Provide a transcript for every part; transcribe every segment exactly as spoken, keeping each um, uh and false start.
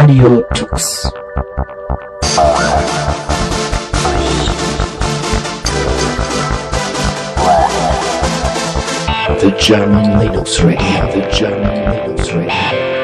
Radio Tux. The German Linux Radio, the German Linux Radio.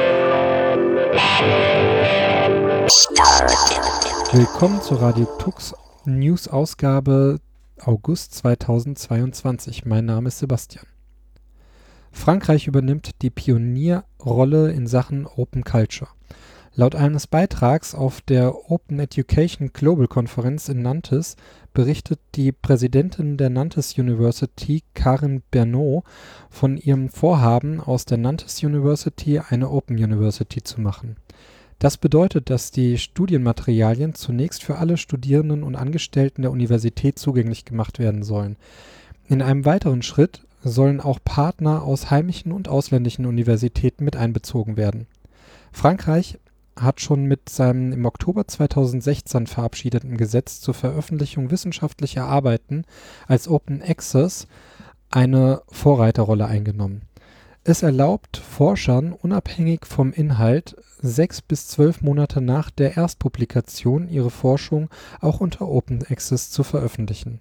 Willkommen zur Radio Tux News-Ausgabe August zweitausendzweiundzwanzig. Mein Name ist Sebastian. Frankreich übernimmt die Pionierrolle in Sachen Open Culture. Laut eines Beitrags auf der Open Education Global Konferenz in Nantes berichtet die Präsidentin der Nantes University, Karin Bernot, von ihrem Vorhaben, aus der Nantes University eine Open University zu machen. Das bedeutet, dass die Studienmaterialien zunächst für alle Studierenden und Angestellten der Universität zugänglich gemacht werden sollen. In einem weiteren Schritt sollen auch Partner aus heimischen und ausländischen Universitäten mit einbezogen werden. Frankreich hat schon mit seinem im Oktober zweitausendsechzehn verabschiedeten Gesetz zur Veröffentlichung wissenschaftlicher Arbeiten als Open Access eine Vorreiterrolle eingenommen. Es erlaubt Forschern, unabhängig vom Inhalt, sechs bis zwölf Monate nach der Erstpublikation ihre Forschung auch unter Open Access zu veröffentlichen.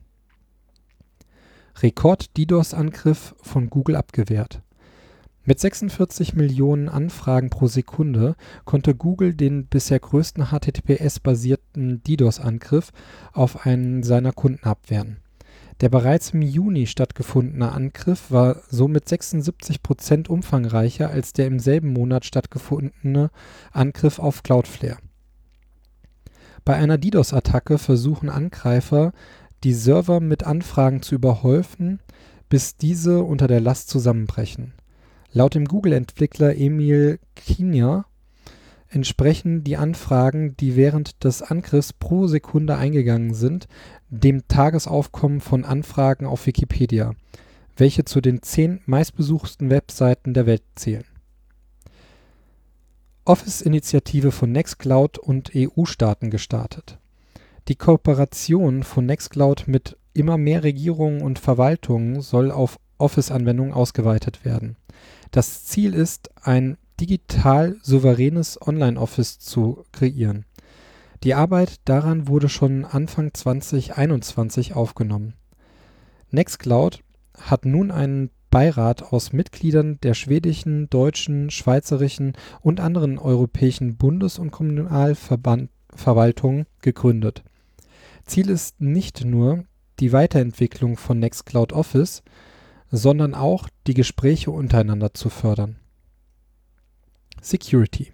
Rekord-DDoS-Angriff von Google abgewehrt. Mit sechsundvierzig Millionen Anfragen pro Sekunde konnte Google den bisher größten H T T P S-basierten DDoS-Angriff auf einen seiner Kunden abwehren. Der bereits im Juni stattgefundene Angriff war somit sechsundsiebzig Prozent umfangreicher als der im selben Monat stattgefundene Angriff auf Cloudflare. Bei einer DDoS-Attacke versuchen Angreifer, die Server mit Anfragen zu überhäufen, bis diese unter der Last zusammenbrechen. Laut dem Google-Entwickler Emil Kinier entsprechen die Anfragen, die während des Angriffs pro Sekunde eingegangen sind, dem Tagesaufkommen von Anfragen auf Wikipedia, welche zu den zehn meistbesuchten Webseiten der Welt zählen. Office-Initiative von Nextcloud und E U-Staaten gestartet. Die Kooperation von Nextcloud mit immer mehr Regierungen und Verwaltungen soll auf Office-Anwendungen ausgeweitet werden. Das Ziel ist, ein digital souveränes Online-Office zu kreieren. Die Arbeit daran wurde schon Anfang zweitausendeinundzwanzig aufgenommen. Nextcloud hat nun einen Beirat aus Mitgliedern der schwedischen, deutschen, schweizerischen und anderen europäischen Bundes- und Kommunalverwaltungen gegründet. Ziel ist nicht nur die Weiterentwicklung von Nextcloud Office, sondern auch die Gespräche untereinander zu fördern. Security.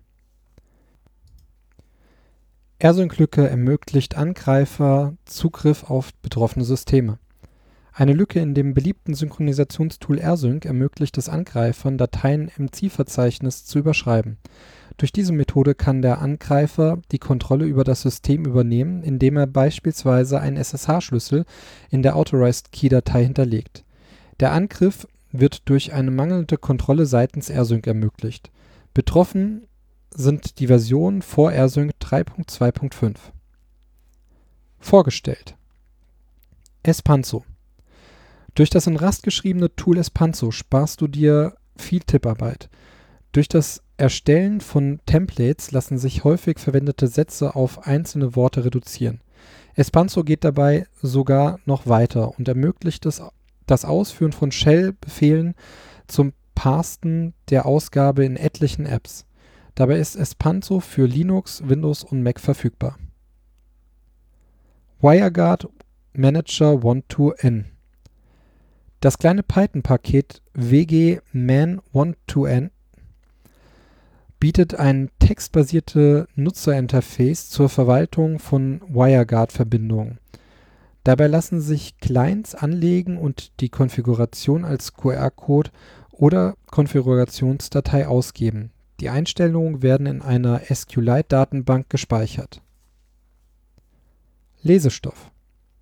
AirSync-Lücke ermöglicht Angreifer Zugriff auf betroffene Systeme. Eine Lücke in dem beliebten Synchronisationstool AirSync ermöglicht es Angreifern, Dateien im Zielverzeichnis zu überschreiben. Durch diese Methode kann der Angreifer die Kontrolle über das System übernehmen, indem er beispielsweise einen S S H-Schlüssel in der Authorized Key-Datei hinterlegt. Der Angriff wird durch eine mangelnde Kontrolle seitens AirSync ermöglicht. Betroffen sind die Versionen vor AirSync drei Punkt zwei Punkt fünf. Vorgestellt. Espanzo. Durch das in Rust geschriebene Tool Espanzo sparst du dir viel Tipparbeit. Durch das Erstellen von Templates lassen sich häufig verwendete Sätze auf einzelne Worte reduzieren. Espanzo geht dabei sogar noch weiter und ermöglicht es, das Ausführen von Shell-Befehlen zum Parsen der Ausgabe in etlichen Apps. Dabei ist Espanzo für Linux, Windows und Mac verfügbar. WireGuard Manager twelve N. Das kleine Python-Paket W G Man twelve N bietet ein textbasierte Nutzerinterface zur Verwaltung von WireGuard-Verbindungen. Dabei lassen sich Clients anlegen und die Konfiguration als Q R-Code oder Konfigurationsdatei ausgeben. Die Einstellungen werden in einer SQLite-Datenbank gespeichert. Lesestoff.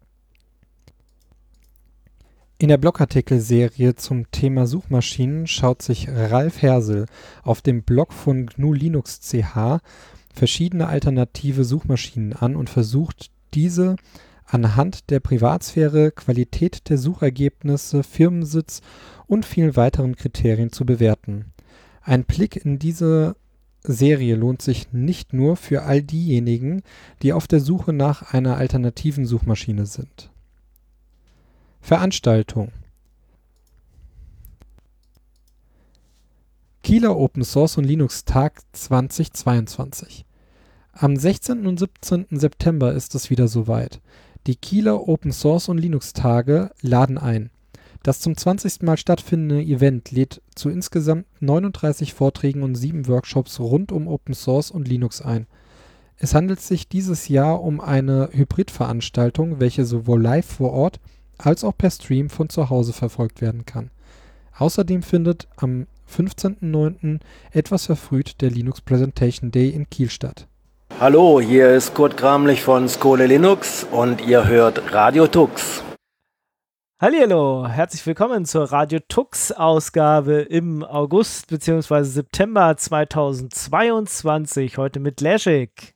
In der Blogartikelserie zum Thema Suchmaschinen schaut sich Ralf Hersel auf dem Blog von G N U Linux Punkt C H verschiedene alternative Suchmaschinen an und versucht, diese anhand der Privatsphäre, Qualität der Suchergebnisse, Firmensitz und vielen weiteren Kriterien zu bewerten. Ein Blick in diese Serie lohnt sich nicht nur für all diejenigen, die auf der Suche nach einer alternativen Suchmaschine sind. Veranstaltung: Kieler Open Source und Linux Tag zweitausendzweiundzwanzig. Am sechzehnten und siebzehnten September ist es wieder soweit. Die Kieler Open Source und Linux Tage laden ein. Das zum zwanzigsten Mal stattfindende Event lädt zu insgesamt neununddreißig Vorträgen und sieben Workshops rund um Open Source und Linux ein. Es handelt sich dieses Jahr um eine Hybridveranstaltung, welche sowohl live vor Ort als auch per Stream von zu Hause verfolgt werden kann. Außerdem findet am fünfzehnten neunten etwas verfrüht der Linux Presentation Day in Kiel statt. Hallo, hier ist Kurt Kramlich von Skole Linux und ihr hört Radio Tux. Hallihallo, herzlich willkommen zur Radio Tux Ausgabe im August bzw. September zweitausendzweiundzwanzig. Heute mit Leszek.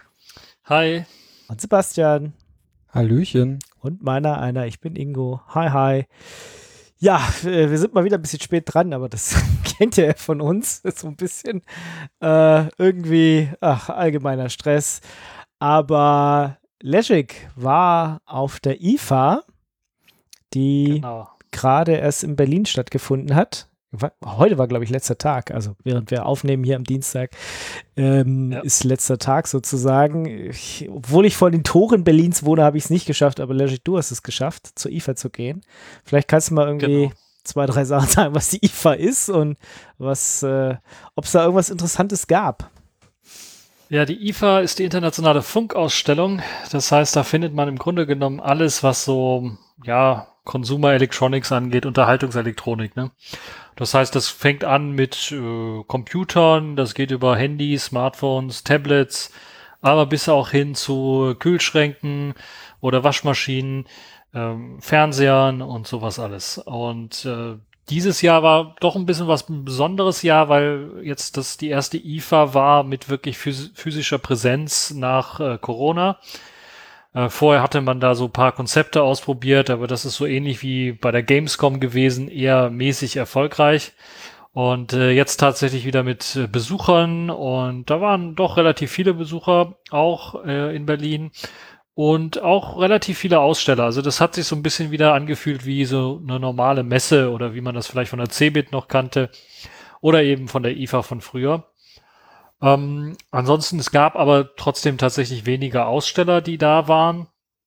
Hi. Und Sebastian. Hallöchen. Und meiner einer, ich bin Ingo. Hi, hi. Ja, wir sind mal wieder ein bisschen spät dran, aber das kennt ihr von uns. Das ist so ein bisschen äh, irgendwie, ach, allgemeiner Stress. Aber Leszek war auf der I F A, die Genau. gerade erst in Berlin stattgefunden hat. Heute war, glaube ich, letzter Tag, also während wir aufnehmen hier am Dienstag, ähm, Ja. ist letzter Tag sozusagen. Ich, obwohl ich vor den Toren Berlins wohne, habe ich es nicht geschafft, aber Leszek, du hast es geschafft, zur I F A zu gehen. Vielleicht kannst du mal irgendwie Genau. zwei, drei Sachen sagen, was die I F A ist und was, äh, ob es da irgendwas Interessantes gab. Ja, die I F A ist die internationale Funkausstellung. Das heißt, da findet man im Grunde genommen alles, was so, ja, Consumer Electronics angeht, Unterhaltungselektronik, ne? Das heißt, das fängt an mit äh, Computern, das geht über Handys, Smartphones, Tablets, aber bis auch hin zu Kühlschränken oder Waschmaschinen, ähm, Fernsehern und sowas alles. Und äh, dieses Jahr war doch ein bisschen was ein besonderes Jahr, weil jetzt das die erste I F A war mit wirklich phys- physischer Präsenz nach äh, Corona. Äh, vorher hatte man da so ein paar Konzepte ausprobiert, aber das ist so ähnlich wie bei der Gamescom gewesen, eher mäßig erfolgreich. Und äh, jetzt tatsächlich wieder mit äh, Besuchern, und da waren doch relativ viele Besucher auch äh, in Berlin und auch relativ viele Aussteller. Also das hat sich so ein bisschen wieder angefühlt wie so eine normale Messe oder wie man das vielleicht von der Cebit noch kannte oder eben von der I F A von früher. Ähm, ansonsten, es gab aber trotzdem tatsächlich weniger Aussteller, die da waren.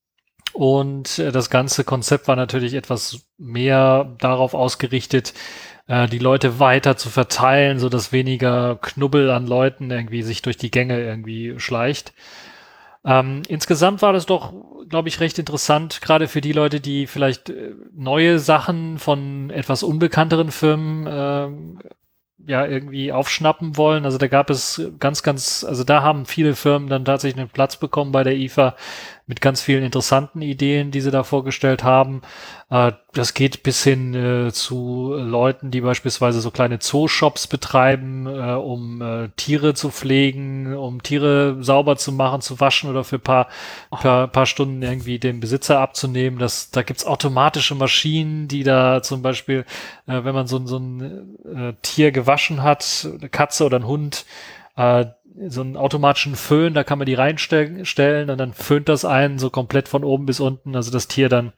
Und äh, das ganze Konzept war natürlich etwas mehr darauf ausgerichtet, äh, die Leute weiter zu verteilen, so dass weniger Knubbel an Leuten irgendwie sich durch die Gänge irgendwie schleicht. Ähm, insgesamt war das doch, glaube ich, recht interessant, gerade für die Leute, die vielleicht äh, neue Sachen von etwas unbekannteren Firmen ähm, ja irgendwie aufschnappen wollen. Also da gab es ganz, ganz, also da haben viele Firmen dann tatsächlich einen Platz bekommen bei der I F A mit ganz vielen interessanten Ideen, die sie da vorgestellt haben. Äh, das geht bis hin äh, zu Leuten, die beispielsweise so kleine Zooshops betreiben, äh, um äh, Tiere zu pflegen, um Tiere sauber zu machen, zu waschen oder für ein paar, paar, paar Stunden irgendwie dem Besitzer abzunehmen. Das, da gibt's automatische Maschinen, die da zum Beispiel, äh, wenn man so, so ein äh, Tier gewaschen hat, eine Katze oder ein Hund, äh, so einen automatischen Föhn, da kann man die reinstellen und dann föhnt das einen so komplett von oben bis unten, also das Tier dann,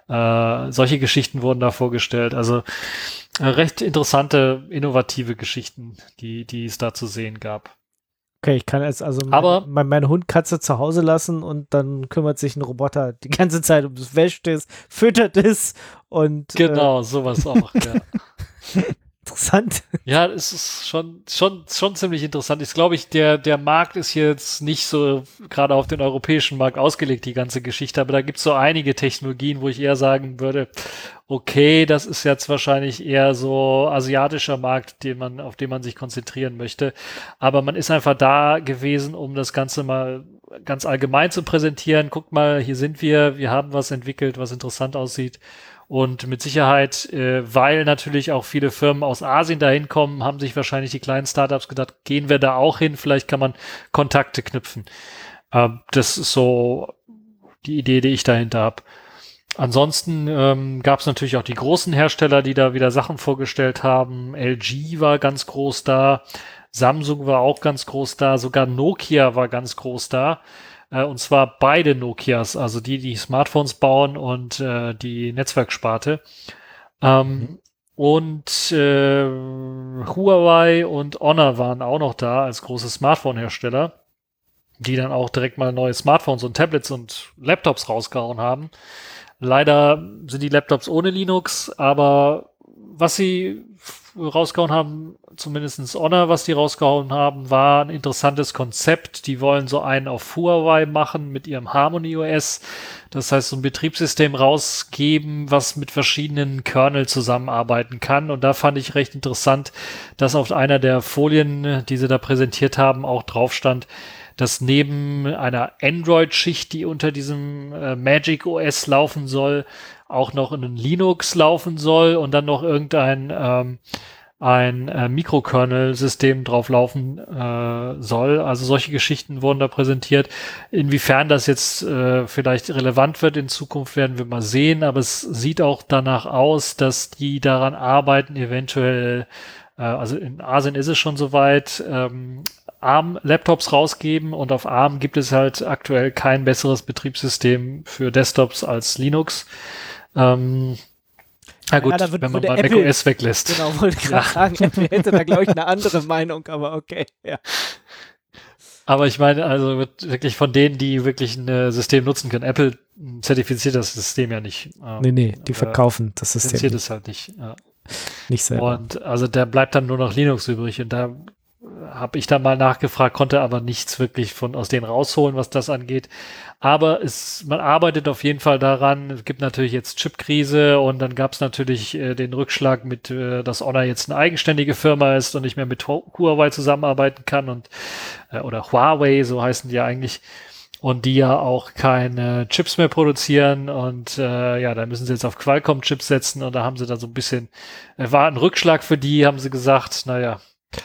äh, solche Geschichten wurden da vorgestellt. Also äh, recht interessante, innovative Geschichten, die, die es da zu sehen gab. Okay, ich kann jetzt also Aber- mein, mein Hund Katze zu Hause lassen und dann kümmert sich ein Roboter die ganze Zeit um das, wäscht es, füttert es und Genau, sowas auch, ja. äh, interessant. Ja, es ist schon, schon, schon ziemlich interessant. Ich glaube, ich, der, der Markt ist jetzt nicht so gerade auf den europäischen Markt ausgelegt, die ganze Geschichte, aber da gibt es so einige Technologien, wo ich eher sagen würde, okay, das ist jetzt wahrscheinlich eher so asiatischer Markt, den man, auf den man sich konzentrieren möchte. Aber man ist einfach da gewesen, um das Ganze mal ganz allgemein zu präsentieren. Guckt mal, hier sind wir, wir haben was entwickelt, was interessant aussieht. Und mit Sicherheit, äh, weil natürlich auch viele Firmen aus Asien dahin kommen, haben sich wahrscheinlich die kleinen Startups gedacht, gehen wir da auch hin, vielleicht kann man Kontakte knüpfen. Ähm, das ist so die Idee, die ich dahinter habe. ansonsten ähm, gab es natürlich auch die großen Hersteller, die da wieder Sachen vorgestellt haben. L G war ganz groß da, Samsung war auch ganz groß da, sogar Nokia war ganz groß da. Äh, und zwar beide Nokias, also die, die Smartphones bauen und äh, die Netzwerksparte. Ähm, mhm. Und äh, Huawei und Honor waren auch noch da als große Smartphone-Hersteller, die dann auch direkt mal neue Smartphones und Tablets und Laptops rausgehauen haben. Leider sind die Laptops ohne Linux, aber was sie rausgehauen haben, zumindest Honor, was die rausgehauen haben, war ein interessantes Konzept. Die wollen so einen auf Huawei machen mit ihrem Harmony O S. Das heißt, so ein Betriebssystem rausgeben, was mit verschiedenen Kernel zusammenarbeiten kann. Und da fand ich recht interessant, dass auf einer der Folien, die sie da präsentiert haben, auch drauf stand, dass neben einer Android-Schicht, die unter diesem äh, Magic O S laufen soll, auch noch in ein Linux laufen soll und dann noch irgendein ähm, ein äh, Mikrokernel-System drauf laufen äh, soll. Also solche Geschichten wurden da präsentiert. Inwiefern das jetzt äh, vielleicht relevant wird in Zukunft, werden wir mal sehen. Aber es sieht auch danach aus, dass die daran arbeiten, eventuell, äh, also in Asien ist es schon soweit, ähm, ARM-Laptops rausgeben, und auf ARM gibt es halt aktuell kein besseres Betriebssystem für Desktops als Linux. Ähm, na gut, ja, wird, wenn man mal Apple, macOS weglässt. Genau, wollte ich gerade ja. sagen, Apple hätte da, glaube ich, eine andere Meinung, aber okay, ja. Aber ich meine, also wirklich von denen, die wirklich ein äh, System nutzen können. Apple zertifiziert das System ja nicht. Ähm, nee, nee, die verkaufen äh, das System. Zertifiziert es halt nicht. Ja. Nicht selber. Und also da bleibt dann nur noch Linux übrig, und da habe ich dann mal nachgefragt, konnte aber nichts wirklich von aus denen rausholen, was das angeht. Aber es, man arbeitet auf jeden Fall daran. Es gibt natürlich jetzt Chipkrise, und dann gab es natürlich äh, den Rückschlag mit, äh, dass Honor jetzt eine eigenständige Firma ist und nicht mehr mit Huawei zusammenarbeiten kann, und äh, oder Huawei, so heißen die ja eigentlich, und die ja auch keine Chips mehr produzieren, und äh, ja, da müssen sie jetzt auf Qualcomm-Chips setzen, und da haben sie dann so ein bisschen, äh, war ein Rückschlag für die, haben sie gesagt, naja,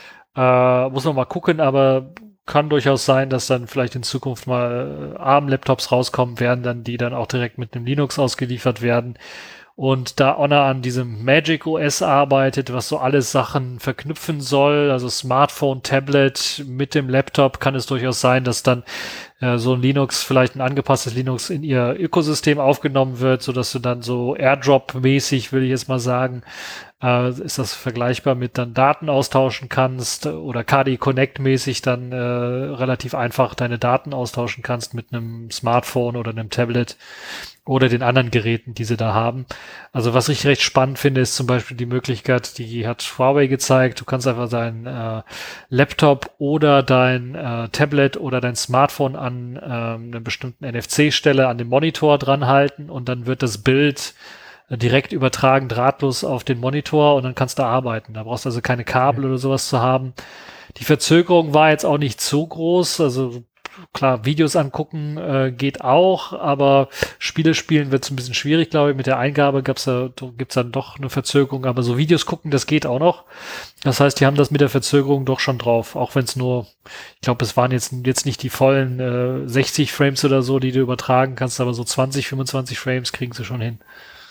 Äh, muss man mal gucken, aber kann durchaus sein, dass dann vielleicht in Zukunft mal äh, ARM-Laptops rauskommen werden, dann die dann auch direkt mit einem Linux ausgeliefert werden. Und da Honor an diesem Magic O S arbeitet, was so alle Sachen verknüpfen soll, also Smartphone, Tablet mit dem Laptop, kann es durchaus sein, dass dann äh, so ein Linux, vielleicht ein angepasstes Linux in ihr Ökosystem aufgenommen wird, so dass du dann so Airdrop-mäßig, will ich jetzt mal sagen, äh, ist das vergleichbar mit dann Daten austauschen kannst, oder K D Connect mäßig dann äh, relativ einfach deine Daten austauschen kannst mit einem Smartphone oder einem Tablet oder den anderen Geräten, die sie da haben. Also was ich recht spannend finde, ist zum Beispiel die Möglichkeit, die hat Huawei gezeigt, du kannst einfach deinen äh, Laptop oder dein äh, Tablet oder dein Smartphone an äh, einer bestimmten N F C-Stelle an dem Monitor dran halten, und dann wird das Bild äh, direkt übertragen, drahtlos auf den Monitor, und dann kannst du arbeiten. Da brauchst du also keine Kabel okay. oder sowas zu haben. Die Verzögerung war jetzt auch nicht so groß, also klar, Videos angucken äh, geht auch, aber Spiele spielen wird es ein bisschen schwierig, glaube ich. Mit der Eingabe gab's da, gibt's dann doch eine Verzögerung, aber so Videos gucken, das geht auch noch. Das heißt, die haben das mit der Verzögerung doch schon drauf, auch wenn es nur, ich glaube, es waren jetzt jetzt nicht die vollen äh, sechzig Frames oder so, die du übertragen kannst, aber so zwanzig, fünfundzwanzig Frames kriegen sie schon hin.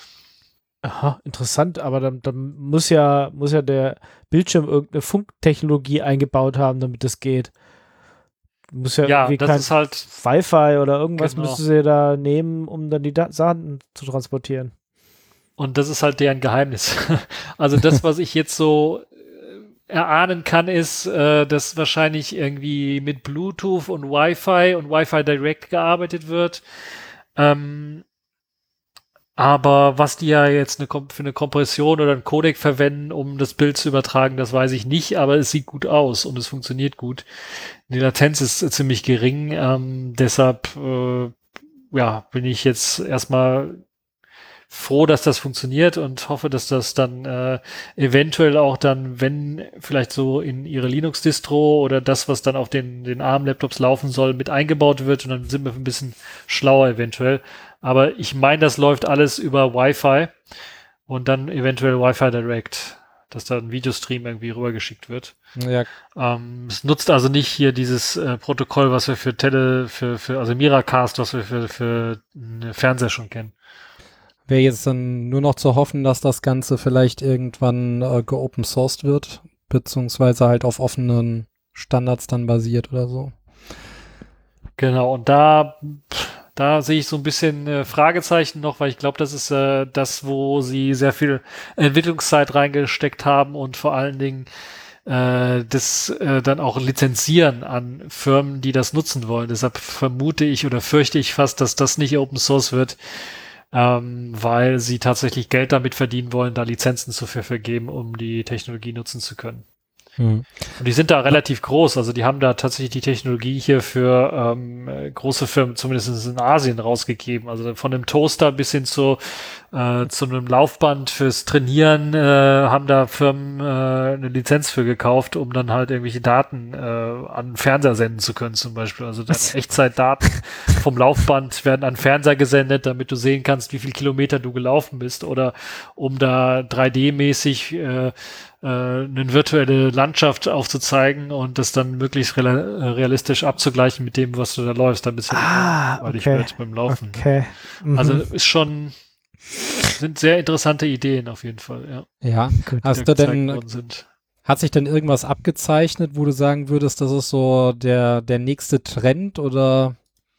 Aha, interessant, aber dann, dann muss ja muss ja der Bildschirm irgendeine Funktechnologie eingebaut haben, damit das geht. Muss ja, Ja, irgendwie das kein ist halt Wi-Fi oder irgendwas genau. müssen sie da nehmen, um dann die Daten zu transportieren. Und das ist halt deren Geheimnis. Also das, was ich jetzt so äh, erahnen kann, ist, äh, dass wahrscheinlich irgendwie mit Bluetooth und Wi-Fi und Wi-Fi Direct gearbeitet wird. Ähm, aber was die ja jetzt eine, für eine Kompression oder einen Codec verwenden, um das Bild zu übertragen, das weiß ich nicht, aber es sieht gut aus und es funktioniert gut. Die Latenz ist äh, ziemlich gering, ähm, deshalb äh, ja, bin ich jetzt erstmal froh, dass das funktioniert, und hoffe, dass das dann äh, eventuell auch dann, wenn vielleicht so in ihre Linux-Distro oder das, was dann auf den, den ARM-Laptops laufen soll, mit eingebaut wird, und dann sind wir ein bisschen schlauer eventuell. Aber ich meine, das läuft alles über Wi-Fi und dann eventuell Wi-Fi Direct, dass da ein Videostream irgendwie rübergeschickt wird. Ja. Ähm, es nutzt also nicht hier dieses äh, Protokoll, was wir für Tele, für, für also Miracast, was wir für, für eine Fernseher schon kennen. Wäre jetzt dann nur noch zu hoffen, dass das Ganze vielleicht irgendwann äh, geopen-sourced wird, beziehungsweise halt auf offenen Standards dann basiert oder so. Genau, und da, da sehe ich so ein bisschen äh, Fragezeichen noch, weil ich glaube, das ist äh, das, wo sie sehr viel Entwicklungszeit reingesteckt haben und vor allen Dingen äh, das äh, dann auch lizenzieren an Firmen, die das nutzen wollen. Deshalb vermute ich oder fürchte ich fast, dass das nicht Open Source wird, ähm, weil sie tatsächlich Geld damit verdienen wollen, da Lizenzen zu vergeben, um die Technologie nutzen zu können. Hm. Und die sind da relativ groß, also die haben da tatsächlich die Technologie hier für ähm, große Firmen, zumindest in Asien, rausgegeben. Also von einem Toaster bis hin zu, äh, zu einem Laufband fürs Trainieren äh, haben da Firmen äh, eine Lizenz für gekauft, um dann halt irgendwelche Daten äh, an den Fernseher senden zu können zum Beispiel. Also dann Echtzeitdaten vom Laufband werden an den Fernseher gesendet, damit du sehen kannst, wie viele Kilometer du gelaufen bist, oder um da drei D-mäßig äh, eine virtuelle Landschaft aufzuzeigen und das dann möglichst real, realistisch abzugleichen mit dem, was du da läufst, ein bisschen ah, weil ich okay. wird beim Laufen. Okay. Mhm. Also ist schon, sind sehr interessante Ideen auf jeden Fall, ja. Ja, Gut. hast die du da denn, gezeigt worden sind. hat sich denn irgendwas abgezeichnet, wo du sagen würdest, das ist so der, der nächste Trend oder?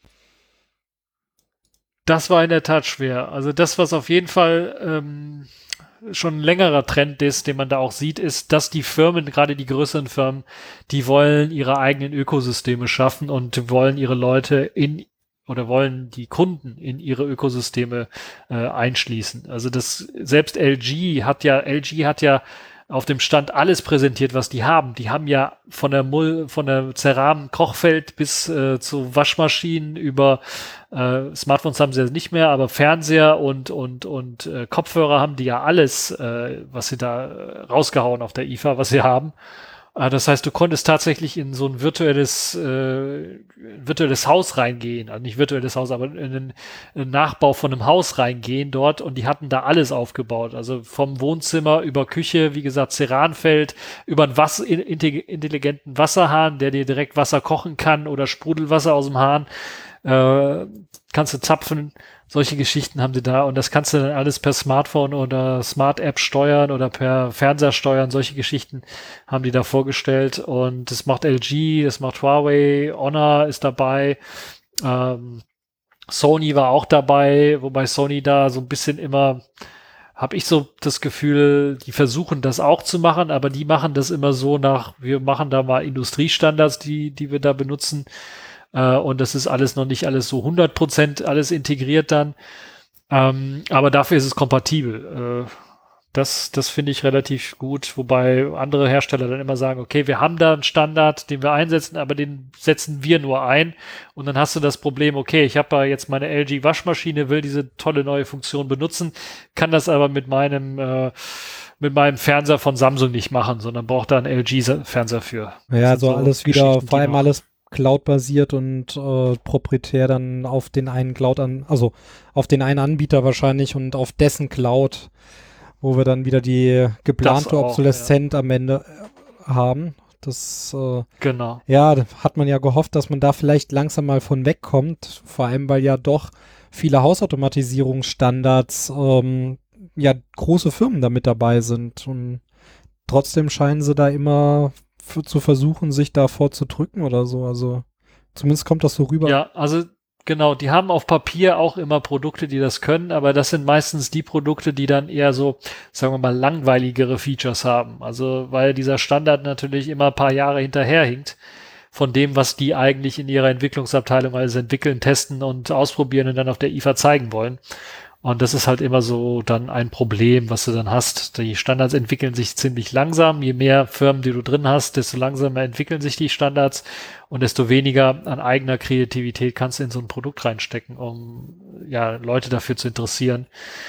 Das war in der Tat schwer. Also das, was auf jeden Fall ähm, schon ein längerer Trend ist, den man da auch sieht, ist, dass die Firmen, gerade die größeren Firmen, die wollen ihre eigenen Ökosysteme schaffen und wollen ihre Leute in oder wollen die Kunden in ihre Ökosysteme äh, einschließen. Also das, selbst L G hat ja, L G hat ja auf dem Stand alles präsentiert, was die haben. Die haben ja von der Mull, von der Ceram Kochfeld bis äh, zu Waschmaschinen über äh, Smartphones haben sie ja nicht mehr, aber Fernseher und und und äh, Kopfhörer haben die ja alles, äh, was sie da äh, rausgehauen auf der I F A, was sie haben. Äh, das heißt, du konntest tatsächlich in so ein virtuelles äh, virtuelles Haus reingehen, also nicht virtuelles Haus, aber in einen, einen Nachbau von einem Haus reingehen dort, und die hatten da alles aufgebaut, also vom Wohnzimmer über Küche, wie gesagt, Ceranfeld, über einen Wasser, intelligenten Wasserhahn, der dir direkt Wasser kochen kann oder Sprudelwasser aus dem Hahn, äh, kannst du zapfen. Solche Geschichten haben sie da, und das kannst du dann alles per Smartphone oder Smart-App steuern oder per Fernseher steuern. Solche Geschichten haben die da vorgestellt, und das macht L G, das macht Huawei, Honor ist dabei, ähm, Sony war auch dabei, wobei Sony da so ein bisschen immer, habe ich so das Gefühl, die versuchen das auch zu machen, aber die machen das immer so nach, wir machen da mal Industriestandards, die, die wir da benutzen. Und das ist alles noch nicht alles so hundert Prozent alles integriert dann. Ähm, aber dafür ist es kompatibel. Äh, das das finde ich relativ gut, wobei andere Hersteller dann immer sagen, okay, wir haben da einen Standard, den wir einsetzen, aber den setzen wir nur ein. Und dann hast du das Problem, okay, ich habe da jetzt meine L G Waschmaschine, will diese tolle neue Funktion benutzen, kann das aber mit meinem äh, mit meinem Fernseher von Samsung nicht machen, sondern braucht da einen L G-Fernseher für. Ja, also so alles wieder, vor allem noch alles Cloud-basiert und äh, proprietär dann auf den einen Cloud an, also auf den einen Anbieter wahrscheinlich und auf dessen Cloud, wo wir dann wieder die geplante auch, Obsoleszenz ja. am Ende haben. Das äh, genau. Ja, hat man ja gehofft, dass man da vielleicht langsam mal von wegkommt, vor allem weil ja doch viele Hausautomatisierungsstandards ähm, ja große Firmen da mit dabei sind, und trotzdem scheinen sie da immer Für, zu versuchen, sich da vorzudrücken oder so. Also zumindest kommt das so rüber. Ja, also genau, die haben auf Papier auch immer Produkte, die das können, aber das sind meistens die Produkte, die dann eher so, sagen wir mal, langweiligere Features haben. Also weil dieser Standard natürlich immer ein paar Jahre hinterherhinkt von dem, was die eigentlich in ihrer Entwicklungsabteilung alles entwickeln, testen und ausprobieren und dann auf der I F A zeigen wollen. Und das ist halt immer so dann ein Problem, was du dann hast. Die Standards entwickeln sich ziemlich langsam. Je mehr Firmen, die du drin hast, desto langsamer entwickeln sich die Standards, und desto weniger an eigener Kreativität kannst du in so ein Produkt reinstecken, um ja Leute dafür zu interessieren.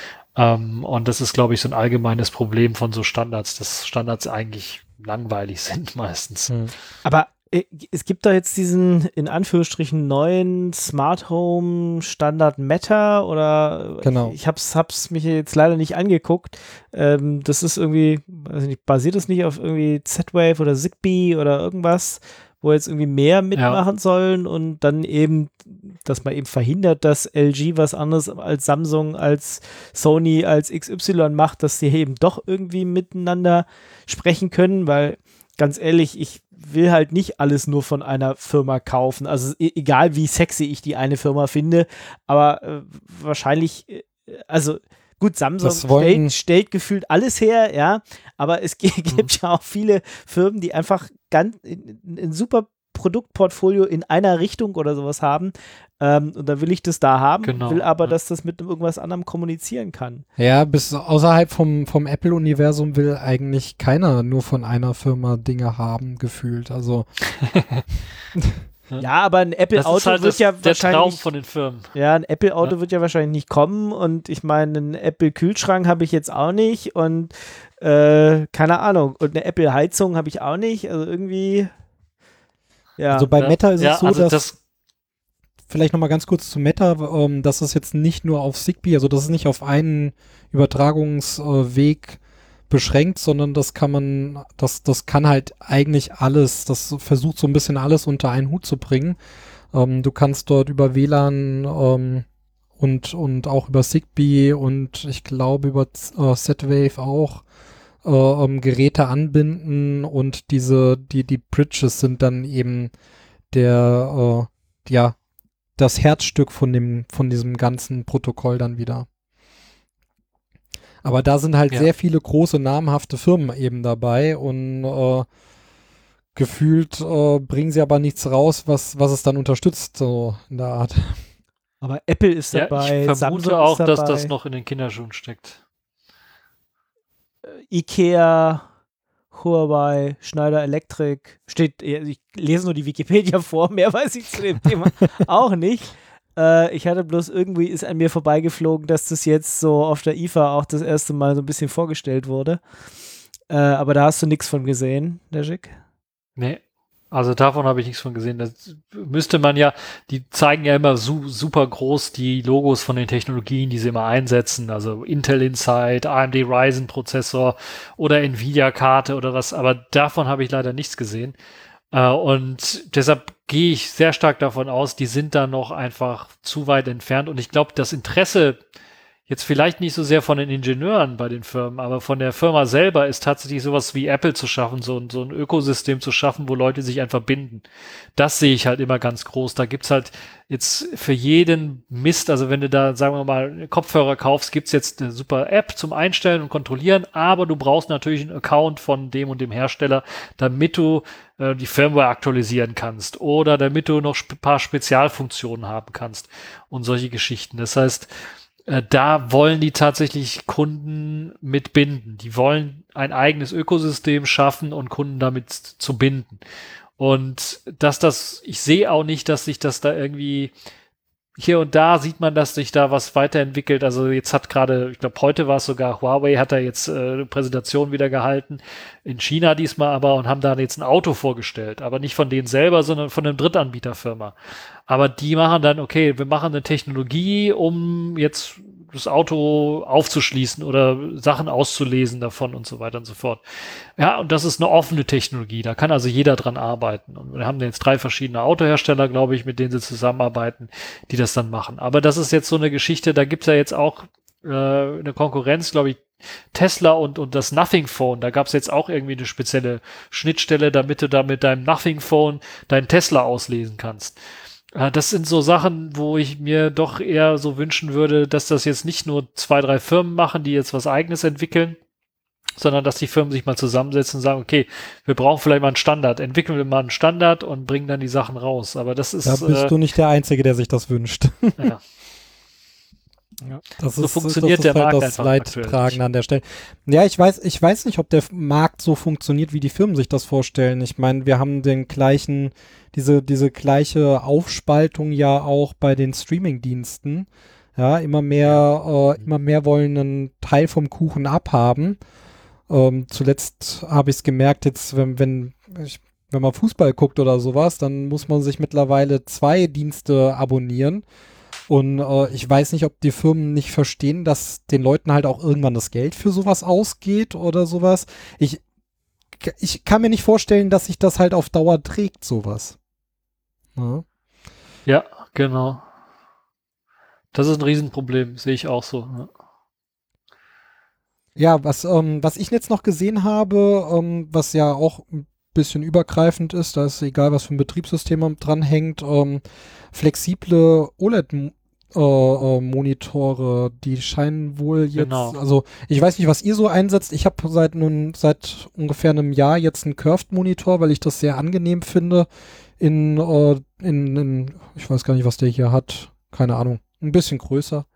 Ähm, und das ist, glaube ich, so ein allgemeines Problem von so Standards, dass Standards eigentlich langweilig sind meistens. Hm. Aber es gibt da jetzt diesen, in Anführungsstrichen, neuen Smart Home Standard Meta, oder genau. ich hab's, hab's mich jetzt leider nicht angeguckt. Ähm, das ist irgendwie, weiß ich nicht, basiert das nicht auf irgendwie Z-Wave oder Zigbee oder irgendwas, wo jetzt irgendwie mehr mitmachen ja. sollen und dann eben, dass man eben verhindert, dass L G was anderes als Samsung, als Sony, als X Y macht, dass sie eben doch irgendwie miteinander sprechen können, weil ganz ehrlich, ich will halt nicht alles nur von einer Firma kaufen. Also e- egal wie sexy ich die eine Firma finde, aber äh, wahrscheinlich, äh, also gut, Samsung stellt, stellt gefühlt alles her, ja, aber es g- gibt mhm. ja auch viele Firmen, die einfach ganz ein super Produktportfolio in einer Richtung oder sowas haben. Ähm, und da will ich das da haben, genau. will aber, dass das mit irgendwas anderem kommunizieren kann. Ja, bis außerhalb vom, vom Apple-Universum will eigentlich keiner nur von einer Firma Dinge haben, gefühlt. Also ja, aber ein Apple-Auto halt wird das, ja der wahrscheinlich Traum von den Firmen. Ja, ein Apple-Auto ja. wird ja wahrscheinlich nicht kommen und ich meine, einen Apple-Kühlschrank habe ich jetzt auch nicht und äh, keine Ahnung, und eine Apple-Heizung habe ich auch nicht, also irgendwie ja. Also bei ja. Meta ist ja, es so, also dass das vielleicht nochmal ganz kurz zu Meta, ähm, das ist jetzt nicht nur auf Zigbee, also das ist nicht auf einen Übertragungsweg äh, beschränkt, sondern das kann man, das, das kann halt eigentlich alles, das versucht so ein bisschen alles unter einen Hut zu bringen. Ähm, du kannst dort über W L A N ähm, und, und auch über Zigbee und ich glaube über äh, Z-Wave auch äh, ähm, Geräte anbinden und diese, die, die Bridges sind dann eben der, äh, ja, das Herzstück von dem, von diesem ganzen Protokoll dann wieder. Aber da sind halt ja. sehr viele große, namhafte Firmen eben dabei und äh, gefühlt äh, bringen sie aber nichts raus, was, was es dann unterstützt, so in der Art. Aber Apple ist dabei, ja, ich Samsung vermute auch, ist dass dabei. das noch in den Kinderschuhen steckt. Ikea, Huawei, Schneider Electric, steht, ich lese nur die Wikipedia vor, mehr weiß ich zu dem Thema auch nicht. Äh, ich hatte bloß irgendwie, ist an mir vorbeigeflogen, dass das jetzt so auf der I F A auch das erste Mal so ein bisschen vorgestellt wurde. Äh, aber da hast du nichts von gesehen, der Schick? Nee, also davon habe ich nichts von gesehen. Das müsste man ja, die zeigen ja immer su- super groß die Logos von den Technologien, die sie immer einsetzen, also Intel Inside, A M D Ryzen Prozessor oder Nvidia-Karte oder was, aber davon habe ich leider nichts gesehen. Uh, und deshalb gehe ich sehr stark davon aus, die sind da noch einfach zu weit entfernt. Und ich glaube, das Interesse jetzt vielleicht nicht so sehr von den Ingenieuren bei den Firmen, aber von der Firma selber ist tatsächlich sowas wie Apple zu schaffen, so ein, so ein Ökosystem zu schaffen, wo Leute sich einfach binden. Das sehe ich halt immer ganz groß. Da gibt's halt jetzt für jeden Mist, also wenn du da, sagen wir mal, Kopfhörer kaufst, gibt's jetzt eine super App zum Einstellen und Kontrollieren, aber du brauchst natürlich einen Account von dem und dem Hersteller, damit du äh, die Firmware aktualisieren kannst oder damit du noch ein paar Spezialfunktionen haben kannst und solche Geschichten. Das heißt, da wollen die tatsächlich Kunden mitbinden. Die wollen ein eigenes Ökosystem schaffen und Kunden damit zu binden. Und dass das, ich sehe auch nicht, dass sich das da irgendwie, hier und da sieht man, dass sich da was weiterentwickelt. Also jetzt hat gerade, ich glaube heute war es sogar, Huawei hat da jetzt äh, eine Präsentation wieder gehalten, in China diesmal aber, und haben da jetzt ein Auto vorgestellt. Aber nicht von denen selber, sondern von einer Drittanbieterfirma. Aber die machen dann, okay, wir machen eine Technologie, um jetzt das Auto aufzuschließen oder Sachen auszulesen davon und so weiter und so fort. Ja, und das ist eine offene Technologie, da kann also jeder dran arbeiten. Und wir haben jetzt drei verschiedene Autohersteller, glaube ich, mit denen sie zusammenarbeiten, die das dann machen. Aber das ist jetzt so eine Geschichte, da gibt's ja jetzt auch äh, eine Konkurrenz, glaube ich, Tesla und, und das Nothing Phone, da gab's jetzt auch irgendwie eine spezielle Schnittstelle, damit du da mit deinem Nothing Phone deinen Tesla auslesen kannst. Das sind so Sachen, wo ich mir doch eher so wünschen würde, dass das jetzt nicht nur zwei, drei Firmen machen, die jetzt was Eigenes entwickeln, sondern dass die Firmen sich mal zusammensetzen und sagen, okay, wir brauchen vielleicht mal einen Standard, entwickeln wir mal einen Standard und bringen dann die Sachen raus. Aber das ist... Da bist äh, du nicht der Einzige, der sich das wünscht. Ja. Ja, das so ist, funktioniert das der ist halt Markt das einfach Leidtragende an der Stelle. Ja, ich weiß, ich weiß nicht, ob der Markt so funktioniert, wie die Firmen sich das vorstellen. Ich meine, wir haben den gleichen, diese, diese gleiche Aufspaltung ja auch bei den Streaming-Diensten. Ja, immer mehr, äh, immer mehr wollen einen Teil vom Kuchen abhaben. Ähm, zuletzt habe ich es gemerkt, jetzt, wenn, wenn, ich, wenn man Fußball guckt oder sowas, dann muss man sich mittlerweile zwei Dienste abonnieren. Und äh, ich weiß nicht, ob die Firmen nicht verstehen, dass den Leuten halt auch irgendwann das Geld für sowas ausgeht oder sowas. Ich ich kann mir nicht vorstellen, dass sich das halt auf Dauer trägt, sowas. Ja, Ja, genau. Das ist ein Riesenproblem, sehe ich auch so. Ja. ja was, ähm, was ich jetzt noch gesehen habe, ähm, was ja auch ein bisschen übergreifend ist, da ist egal, was für ein Betriebssystem dran hängt, ähm, flexible O L E D Äh, äh, Monitore, die scheinen wohl jetzt, Genau. also ich weiß nicht, was ihr so einsetzt. Ich habe seit nun seit ungefähr einem Jahr jetzt einen Curved-Monitor, weil ich das sehr angenehm finde. In, äh, in, in, ich weiß gar nicht, was der hier hat. Keine Ahnung. Ein bisschen größer.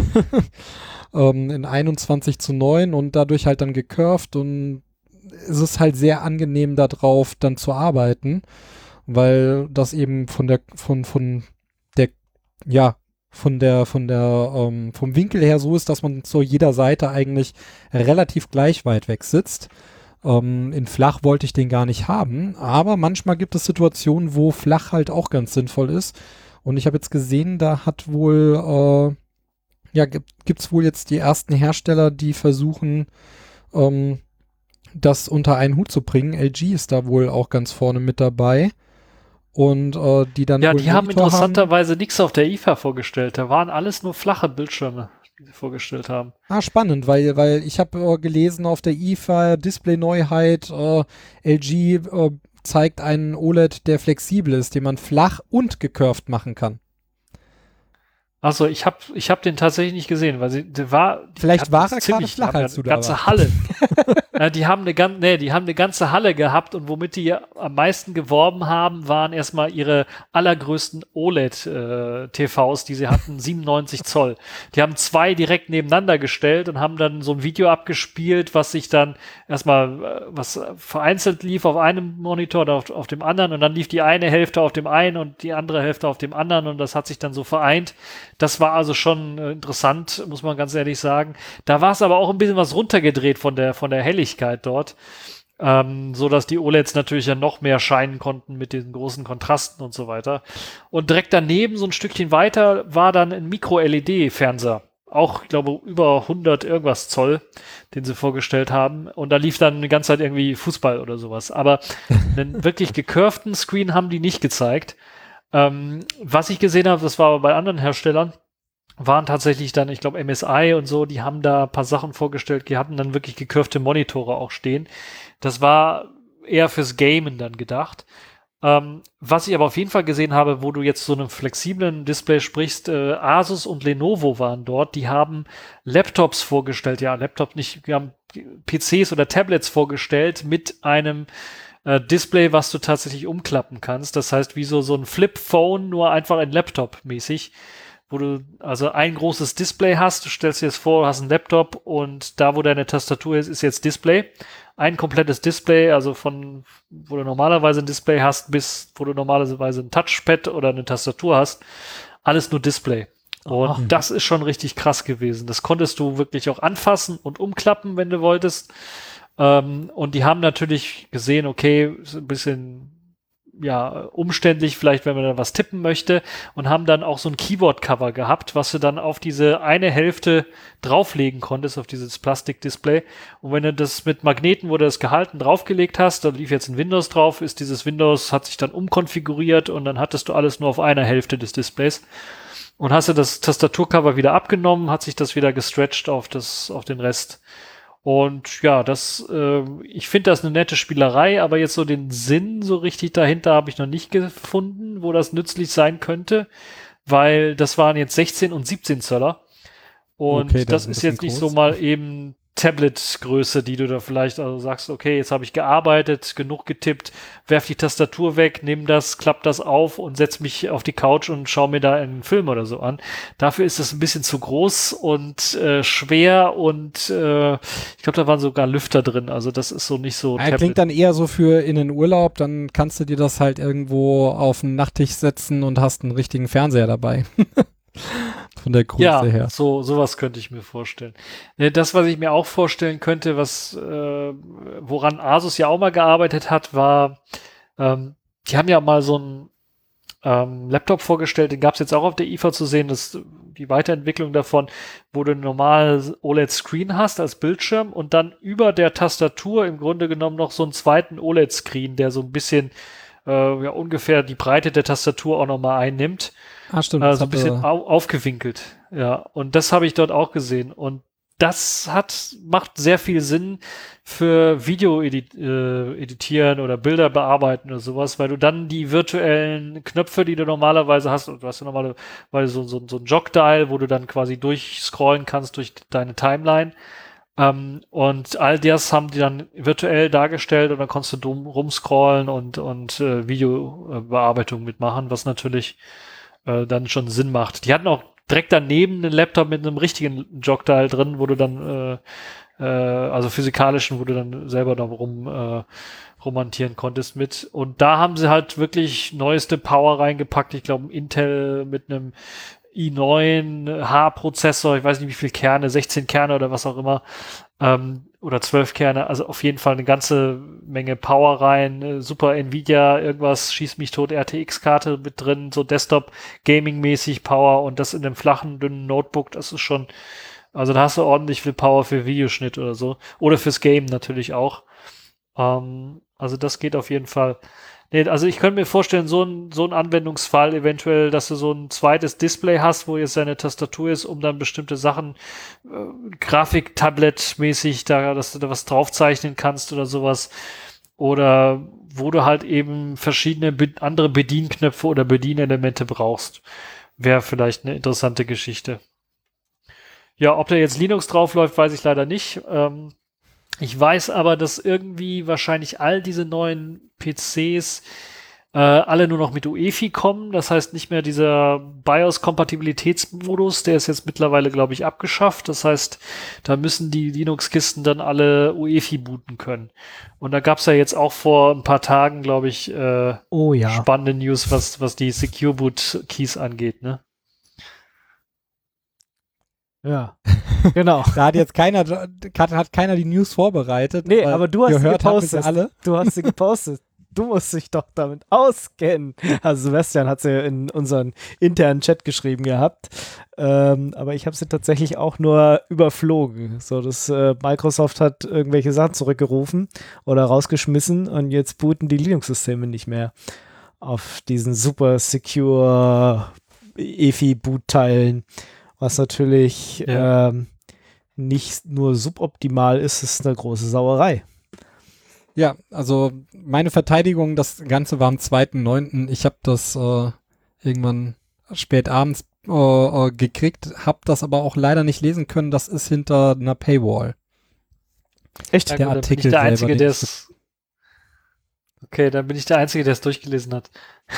ähm, in einundzwanzig zu neun und dadurch halt dann gecurved und es ist halt sehr angenehm da drauf dann zu arbeiten, weil das eben von der, von, von der, ja, von der, von der, ähm, vom Winkel her so ist, dass man zu jeder Seite eigentlich relativ gleich weit weg sitzt. Ähm, in flach wollte ich den gar nicht haben, aber manchmal gibt es Situationen, wo flach halt auch ganz sinnvoll ist. Und ich habe jetzt gesehen, da hat wohl, äh, ja, gibt es wohl jetzt die ersten Hersteller, die versuchen, ähm, das unter einen Hut zu bringen. L G ist da wohl auch ganz vorne mit dabei. Und äh, die dann Ja, wohl die haben Monitor interessanterweise nichts auf der I F A vorgestellt. Da waren alles nur flache Bildschirme, die sie vorgestellt haben. Ah, spannend, weil, weil ich habe äh, gelesen auf der I F A, Display-Neuheit, äh, L G äh, zeigt einen O L E D, der flexibel ist, den man flach und gecurved machen kann. Achso, ich habe ich hab den tatsächlich nicht gesehen, weil sie, der war. die Vielleicht hatten war das er gerade ziemlich- flach, die haben als eine du da ganze warst. Halle. ja, die haben eine ganze, nee, die haben eine ganze Halle gehabt und womit die am meisten geworben haben, waren erstmal ihre allergrößten O L E D-T Vs, die sie hatten, siebenundneunzig Zoll. Die haben zwei direkt nebeneinander gestellt und haben dann so ein Video abgespielt, was sich dann erstmal, äh, was vereinzelt lief auf einem Monitor oder auf, auf dem anderen und dann lief die eine Hälfte auf dem einen und die andere Hälfte auf dem anderen und das hat sich dann so vereint. Das war also schon äh, interessant, muss man ganz ehrlich sagen. Da war es aber auch ein bisschen was runtergedreht von der, von der Helligkeit dort, ähm, so dass die O L E Ds natürlich ja noch mehr scheinen konnten mit den großen Kontrasten und so weiter. Und direkt daneben, so ein Stückchen weiter, war dann ein Micro-L E D-Fernseher. Auch, ich glaube, über hundert irgendwas Zoll, den sie vorgestellt haben. Und da lief dann die ganze Zeit irgendwie Fußball oder sowas. Aber einen wirklich gecurvten Screen haben die nicht gezeigt. Ähm, was ich gesehen habe, das war aber bei anderen Herstellern, waren tatsächlich dann, ich glaube, M S I und so, die haben da ein paar Sachen vorgestellt, die hatten dann wirklich gecurvte Monitore auch stehen. Das war eher fürs Gamen dann gedacht. Ähm, was ich aber auf jeden Fall gesehen habe, wo du jetzt so einem flexiblen Display sprichst, äh, Asus und Lenovo waren dort, die haben Laptops vorgestellt, ja, Laptop nicht, die haben P Cs oder Tablets vorgestellt mit einem äh, Display, was du tatsächlich umklappen kannst. Das heißt, wie so, so ein Flip-Phone, nur einfach ein Laptop mäßig, wo du also ein großes Display hast, du stellst dir jetzt vor, du hast einen Laptop und da, wo deine Tastatur ist, ist jetzt Display. Ein komplettes Display, also von, wo du normalerweise ein Display hast, bis wo du normalerweise ein Touchpad oder eine Tastatur hast. Alles nur Display. Und Aha. das ist schon richtig krass gewesen. Das konntest du wirklich auch anfassen und umklappen, wenn du wolltest. Ähm, und die haben natürlich gesehen, okay, ist ein bisschen ja, umständlich, vielleicht, wenn man da was tippen möchte, und haben dann auch so ein Keyboard-Cover gehabt, was du dann auf diese eine Hälfte drauflegen konntest, auf dieses Plastikdisplay. Und wenn du das mit Magneten, wo du das gehalten, draufgelegt hast, da lief jetzt ein Windows drauf, ist dieses Windows, hat sich dann umkonfiguriert und dann hattest du alles nur auf einer Hälfte des Displays. Und hast du das Tastaturcover wieder abgenommen, hat sich das wieder gestretched auf das, auf den Rest. Und ja, das, äh, ich finde das eine nette Spielerei, aber jetzt so den Sinn so richtig dahinter habe ich noch nicht gefunden, wo das nützlich sein könnte, weil das waren jetzt sechzehn und siebzehn Zöller. Und Okay, das das ist ein ist jetzt bisschen nicht groß. so mal eben Tablet-Größe, die du da vielleicht also sagst, okay, jetzt habe ich gearbeitet, genug getippt, werf die Tastatur weg, nimm das, klapp das auf und setz mich auf die Couch und schau mir da einen Film oder so an. Dafür ist das ein bisschen zu groß und äh, schwer und äh, ich glaube, da waren sogar Lüfter drin, also das ist so nicht so Ja, klingt dann eher so für in den Urlaub, dann kannst du dir das halt irgendwo auf den Nachttisch setzen und hast einen richtigen Fernseher dabei. Von der Größe ja, her. so sowas könnte ich mir vorstellen. Äh, Das, was ich mir auch vorstellen könnte, was äh, woran Asus ja auch mal gearbeitet hat, war, ähm, die haben ja mal so ein ähm, Laptop vorgestellt, den gab es jetzt auch auf der I F A zu sehen, das die Weiterentwicklung davon, wo du ein normales O L E D-Screen hast als Bildschirm und dann über der Tastatur im Grunde genommen noch so einen zweiten O L E D-Screen, der so ein bisschen äh, ja, ungefähr die Breite der Tastatur auch nochmal einnimmt. Ah, stimmt. Also ein bisschen au- aufgewinkelt. Ja, und das habe ich dort auch gesehen. Und das hat, macht sehr viel Sinn für Video edit, äh, editieren oder Bilder bearbeiten oder sowas, weil du dann die virtuellen Knöpfe, die du normalerweise hast, und du hast ja normalerweise so, so, so ein Jog-Dial, wo du dann quasi durchscrollen kannst durch deine Timeline. Ähm, und all das haben die dann virtuell dargestellt und dann konntest du dumm rumscrollen und, und äh, Videobearbeitung mitmachen, was natürlich äh, dann schon Sinn macht. Die hatten auch direkt daneben einen Laptop mit einem richtigen Jog-Dial drin, wo du dann, äh, äh, also physikalischen, wo du dann selber da rum äh, romantieren konntest mit. Und da haben sie halt wirklich neueste Power reingepackt. Ich glaube, Intel mit einem i neun H-Prozessor, ich weiß nicht wie viele Kerne, sechzehn Kerne oder was auch immer, ähm, oder zwölf Kerne, also auf jeden Fall eine ganze Menge Power rein, super Nvidia, irgendwas, schieß mich tot, R T X-Karte mit drin, so Desktop-Gaming-mäßig Power und das in einem flachen, dünnen Notebook, das ist schon, also da hast du ordentlich viel Power für Videoschnitt oder so, oder fürs Game natürlich auch. Ähm, also das geht auf jeden Fall. Nee, also ich könnte mir vorstellen, so ein, so ein Anwendungsfall eventuell, dass du so ein zweites Display hast, wo jetzt deine Tastatur ist, um dann bestimmte Sachen, äh, Grafik-Tablet-mäßig, da, dass du da was draufzeichnen kannst oder sowas. Oder wo du halt eben verschiedene be- andere Bedienknöpfe oder Bedienelemente brauchst. Wäre vielleicht eine interessante Geschichte. Ja, ob da jetzt Linux draufläuft, weiß ich leider nicht. Ähm, Ich weiß aber, dass irgendwie wahrscheinlich all diese neuen P Cs äh, alle nur noch mit U E F I kommen. Das heißt nicht mehr dieser BIOS-Kompatibilitätsmodus, der ist jetzt mittlerweile, glaube ich, abgeschafft. Das heißt, da müssen die Linux-Kisten dann alle U E F I booten können. Und da gab es ja jetzt auch vor ein paar Tagen, glaube ich, äh, Oh ja. spannende News, was, was die Secure Boot Keys angeht, ne? Ja, genau. Da hat jetzt keiner, hat, hat keiner die News vorbereitet. Nee, aber du hast sie gehört, haben wir gepostet. sie alle. Du hast sie gepostet. Du musst dich doch damit auskennen. Also Sebastian hat sie ja in unseren internen Chat geschrieben gehabt. Ähm, aber ich habe sie tatsächlich auch nur überflogen. So, dass äh, Microsoft hat irgendwelche Sachen zurückgerufen oder rausgeschmissen und jetzt booten die Linux-Systeme nicht mehr auf diesen super secure E F I-Boot-Teilen. Was natürlich Ja. ähm, nicht nur suboptimal ist, ist eine große Sauerei. Ja, also meine Verteidigung, das Ganze war am zweiten neunten Ich habe das äh, irgendwann spät abends äh, äh, gekriegt, habe das aber auch leider nicht lesen können. Das ist hinter einer Paywall. Echt? Ja, Der gut, dann bin Artikel ich der selber, Einzige, den der ich- es. Okay, dann bin ich der Einzige, der es durchgelesen hat.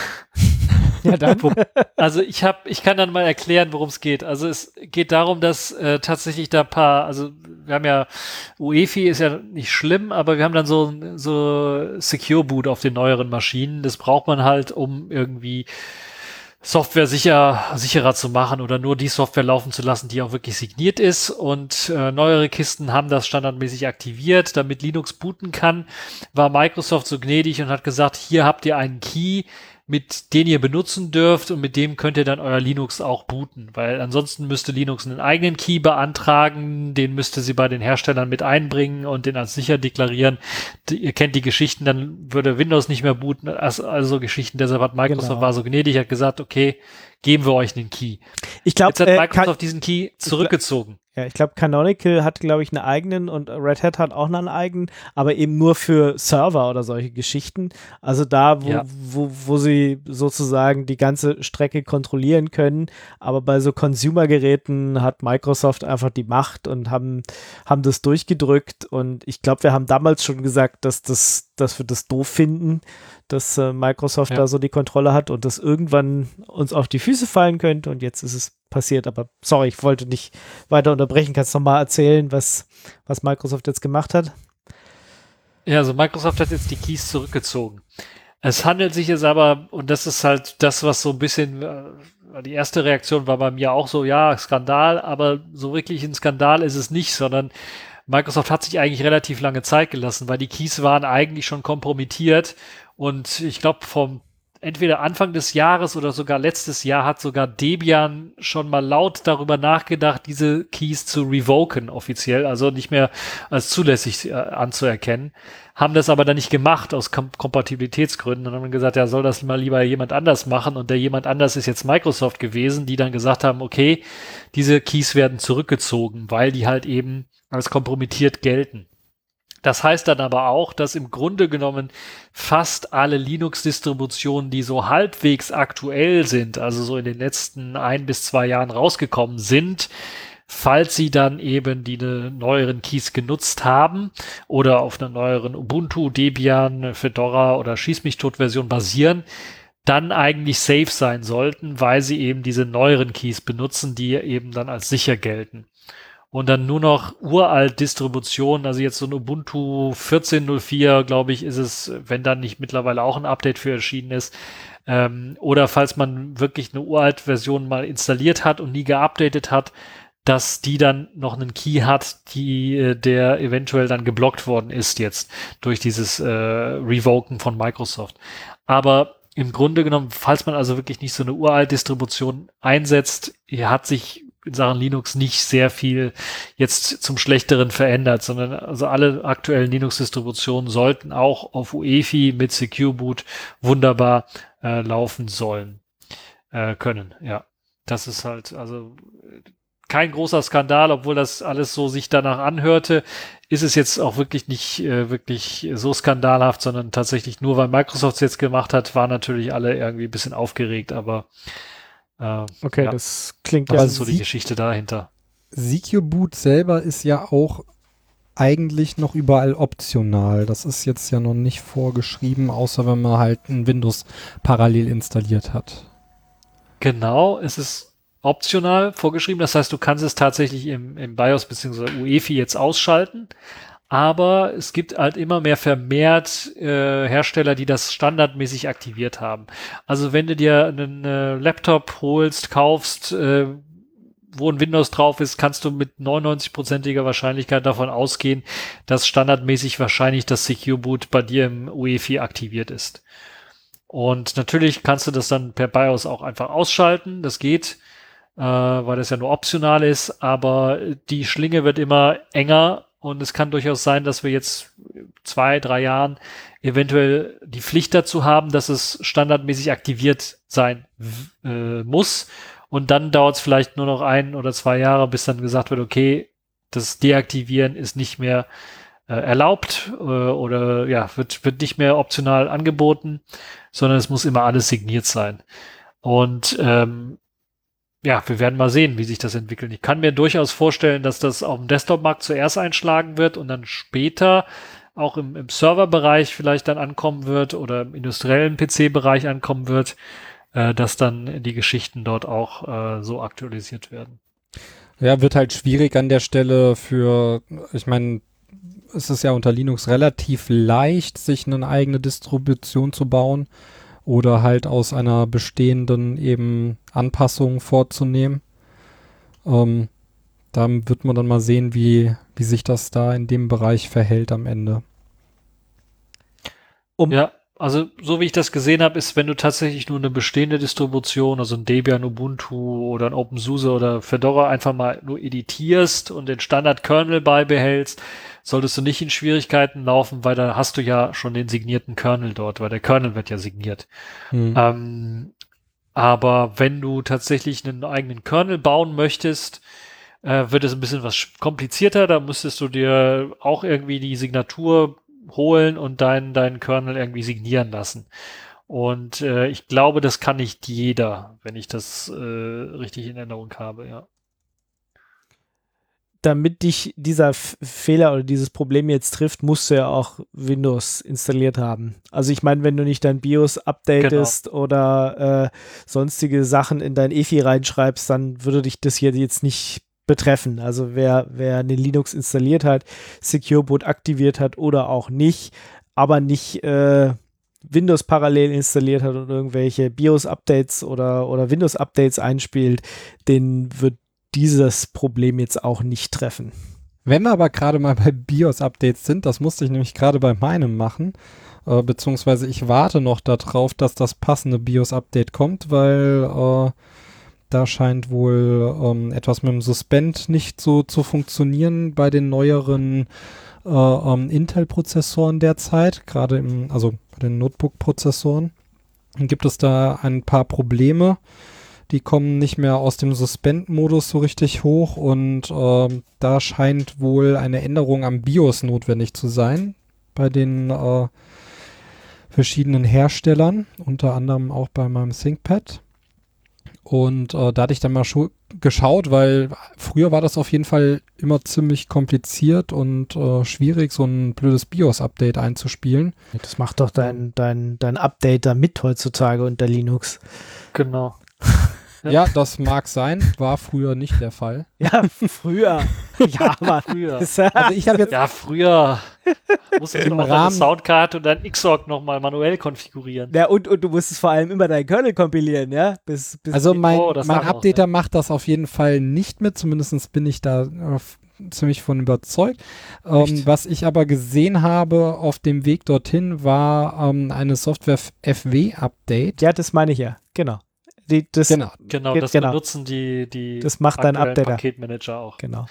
Ja, dann. Also ich habe, ich kann dann mal erklären, worum es geht. Also es geht darum, dass äh, tatsächlich da ein paar, also wir haben ja, U E F I ist ja nicht schlimm, aber wir haben dann so so Secure Boot auf den neueren Maschinen. Das braucht man halt, um irgendwie Software sicher, sicherer zu machen oder nur die Software laufen zu lassen, die auch wirklich signiert ist. Und äh, neuere Kisten haben das standardmäßig aktiviert, damit Linux booten kann. War Microsoft so gnädig und hat gesagt, hier habt ihr einen Key, mit den ihr benutzen dürft und mit dem könnt ihr dann euer Linux auch booten, weil ansonsten müsste Linux einen eigenen Key beantragen, den müsste sie bei den Herstellern mit einbringen und den als sicher deklarieren. Die, ihr kennt die Geschichten, dann würde Windows nicht mehr booten, also, also Geschichten, deshalb hat Microsoft Genau. war so gnädig, hat gesagt, okay, geben wir euch einen Key. Ich glaube, Jetzt hat äh, Microsoft Ka- diesen Key zurückgezogen. ja, ich glaube, Canonical hat, glaube ich, einen eigenen und Red Hat hat auch einen eigenen, aber eben nur für Server oder solche Geschichten. Also da, wo, Ja. wo, wo sie sozusagen die ganze Strecke kontrollieren können. Aber bei so Consumer-Geräten hat Microsoft einfach die Macht und haben, haben das durchgedrückt. Und ich glaube, wir haben damals schon gesagt, dass, das, dass wir das doof finden, dass äh, Microsoft Ja. da so die Kontrolle hat und das irgendwann uns auf die Füße fallen könnte. Und jetzt ist es passiert. Aber sorry, ich wollte nicht weiter unterbrechen. Kannst du noch mal erzählen, was, was Microsoft jetzt gemacht hat? Ja, also Microsoft hat jetzt die Keys zurückgezogen. Es handelt sich jetzt aber, und das ist halt das, was so ein bisschen, äh, die erste Reaktion war bei mir auch so, ja, Skandal, aber so wirklich ein Skandal ist es nicht, sondern Microsoft hat sich eigentlich relativ lange Zeit gelassen, weil die Keys waren eigentlich schon kompromittiert und ich glaube vom entweder Anfang des Jahres oder sogar letztes Jahr hat sogar Debian schon mal laut darüber nachgedacht, diese Keys zu revoken offiziell, also nicht mehr als zulässig äh, anzuerkennen, haben das aber dann nicht gemacht aus Kom- Kompatibilitätsgründen und haben gesagt, ja, soll das mal lieber jemand anders machen, und der jemand anders ist jetzt Microsoft gewesen, die dann gesagt haben, okay, diese Keys werden zurückgezogen, weil die halt eben als kompromittiert gelten. Das heißt dann aber auch, dass im Grunde genommen fast alle Linux-Distributionen, die so halbwegs aktuell sind, also so in den letzten ein bis zwei Jahren rausgekommen sind, falls sie dann eben die ne neueren Keys genutzt haben oder auf einer neueren Ubuntu, Debian, Fedora oder Schieß-mich-tot-Version basieren, dann eigentlich safe sein sollten, weil sie eben diese neueren Keys benutzen, die eben dann als sicher gelten. Und dann nur noch uralt Distributionen, also jetzt so ein Ubuntu vierzehn Punkt null vier, glaube ich, ist es, wenn dann nicht mittlerweile auch ein Update für erschienen ist. Ähm, oder falls man wirklich eine uralt Version mal installiert hat und nie geupdatet hat, dass die dann noch einen Key hat, die der eventuell dann geblockt worden ist jetzt durch dieses äh, Revoken von Microsoft. Aber im Grunde genommen, falls man also wirklich nicht so eine uralt Distribution einsetzt, hat sich in Sachen Linux nicht sehr viel jetzt zum Schlechteren verändert, sondern also alle aktuellen Linux-Distributionen sollten auch auf U E F I mit Secure Boot wunderbar äh, laufen sollen, äh, können. Ja, das ist halt also kein großer Skandal, obwohl das alles so sich danach anhörte, ist es jetzt auch wirklich nicht äh, wirklich so skandalhaft, sondern tatsächlich nur, weil Microsoft es jetzt gemacht hat, waren natürlich alle irgendwie ein bisschen aufgeregt, aber äh, okay, ja, das klingt das ja ist so die Geschichte dahinter. Secure Boot selber ist ja auch eigentlich noch überall optional. Das ist jetzt ja noch nicht vorgeschrieben, außer wenn man halt ein Windows parallel installiert hat. Genau, es ist optional vorgeschrieben. Das heißt, du kannst es tatsächlich im, im BIOS bzw. U E F I jetzt ausschalten. Aber es gibt halt immer mehr vermehrt äh, Hersteller, die das standardmäßig aktiviert haben. Also wenn du dir einen äh, Laptop holst, kaufst, äh, wo ein Windows drauf ist, kannst du mit neunundneunzig-prozentiger Wahrscheinlichkeit davon ausgehen, dass standardmäßig wahrscheinlich das Secure Boot bei dir im U E F I aktiviert ist. Und natürlich kannst du das dann per BIOS auch einfach ausschalten. Das geht, äh, weil das ja nur optional ist, aber die Schlinge wird immer enger und es kann durchaus sein, dass wir jetzt zwei, drei Jahren eventuell die Pflicht dazu haben, dass es standardmäßig aktiviert sein äh, muss, und dann dauert es vielleicht nur noch ein oder zwei Jahre, bis dann gesagt wird, okay, das Deaktivieren ist nicht mehr äh, erlaubt äh, oder ja, wird, wird nicht mehr optional angeboten, sondern es muss immer alles signiert sein. Und ähm, ja, wir werden mal sehen, wie sich das entwickelt. Ich kann mir durchaus vorstellen, dass das auf dem Desktop-Markt zuerst einschlagen wird und dann später auch im, im Serverbereich vielleicht dann ankommen wird oder im industriellen P C-Bereich ankommen wird, äh, dass dann die Geschichten dort auch äh, so aktualisiert werden. Ja, wird halt schwierig an der Stelle für, ich meine, es ist ja unter Linux relativ leicht, sich eine eigene Distribution zu bauen oder halt aus einer bestehenden eben Anpassung vorzunehmen. Ähm, da wird man dann mal sehen, wie, wie sich das da in dem Bereich verhält am Ende. Um Ja, also so wie ich das gesehen habe, ist, wenn du tatsächlich nur eine bestehende Distribution, also ein Debian, Ubuntu oder ein OpenSUSE oder Fedora einfach mal nur editierst und den Standard-Kernel beibehältst, solltest du nicht in Schwierigkeiten laufen, weil da hast du ja schon den signierten Kernel dort, weil der Kernel wird ja signiert. Hm. Ähm, aber wenn du tatsächlich einen eigenen Kernel bauen möchtest, äh, wird es ein bisschen was komplizierter. Da müsstest du dir auch irgendwie die Signatur holen und deinen deinen Kernel irgendwie signieren lassen. Und äh, ich glaube, das kann nicht jeder, wenn ich das äh, richtig in Erinnerung habe, ja. Damit dich dieser F- Fehler oder dieses Problem jetzt trifft, musst du ja auch Windows installiert haben. Also ich meine, wenn du nicht dein BIOS updatest Genau. oder äh, sonstige Sachen in dein E F I reinschreibst, dann würde dich das hier jetzt nicht betreffen. Also wer, wer eine Linux installiert hat, Secure Boot aktiviert hat oder auch nicht, aber nicht äh, Windows parallel installiert hat und irgendwelche BIOS-Updates oder, oder Windows-Updates einspielt, den wird dieses Problem jetzt auch nicht treffen. Wenn wir aber gerade mal bei BIOS-Updates sind, das musste ich nämlich gerade bei meinem machen. Äh, beziehungsweise ich warte noch darauf, dass das passende BIOS-Update kommt, weil äh, da scheint wohl ähm, etwas mit dem Suspend nicht so zu funktionieren bei den neueren äh, ähm, Intel-Prozessoren derzeit, gerade im, also bei den Notebook-Prozessoren. Dann gibt es da ein paar Probleme. Die kommen nicht mehr aus dem Suspend-Modus so richtig hoch und ähm, da scheint wohl eine Änderung am BIOS notwendig zu sein bei den äh, verschiedenen Herstellern, unter anderem auch bei meinem ThinkPad. Und äh, da hatte ich dann mal scho- geschaut, weil früher war das auf jeden Fall immer ziemlich kompliziert und äh, schwierig, so ein blödes BIOS-Update einzuspielen. Das macht doch dein, dein, dein Update da mit heutzutage unter Linux. Genau. Ja, das mag sein, war früher nicht der Fall. Ja, früher. Ja, aber Früher. Also ich habe jetzt Ja, früher musstest du Im auch deine Rahmen- Soundkarte und dein X O C nochmal manuell konfigurieren. Ja, und, und du musstest vor allem immer deinen Kernel kompilieren, ja? Bis, bis Also mein, Oh, das mein auch noch, Updater ja. macht das auf jeden Fall nicht mit, zumindest bin ich da äh, f- ziemlich von überzeugt. Ähm, Echt? was ich aber gesehen habe auf dem Weg dorthin, war ähm, eine Software-F W-Update. ja, das meine ich ja. Genau. Die, das, Genau. Genau, Ge- das genau. benutzen die, die Das macht dein aktuellen Updater. Paketmanager auch. Genau.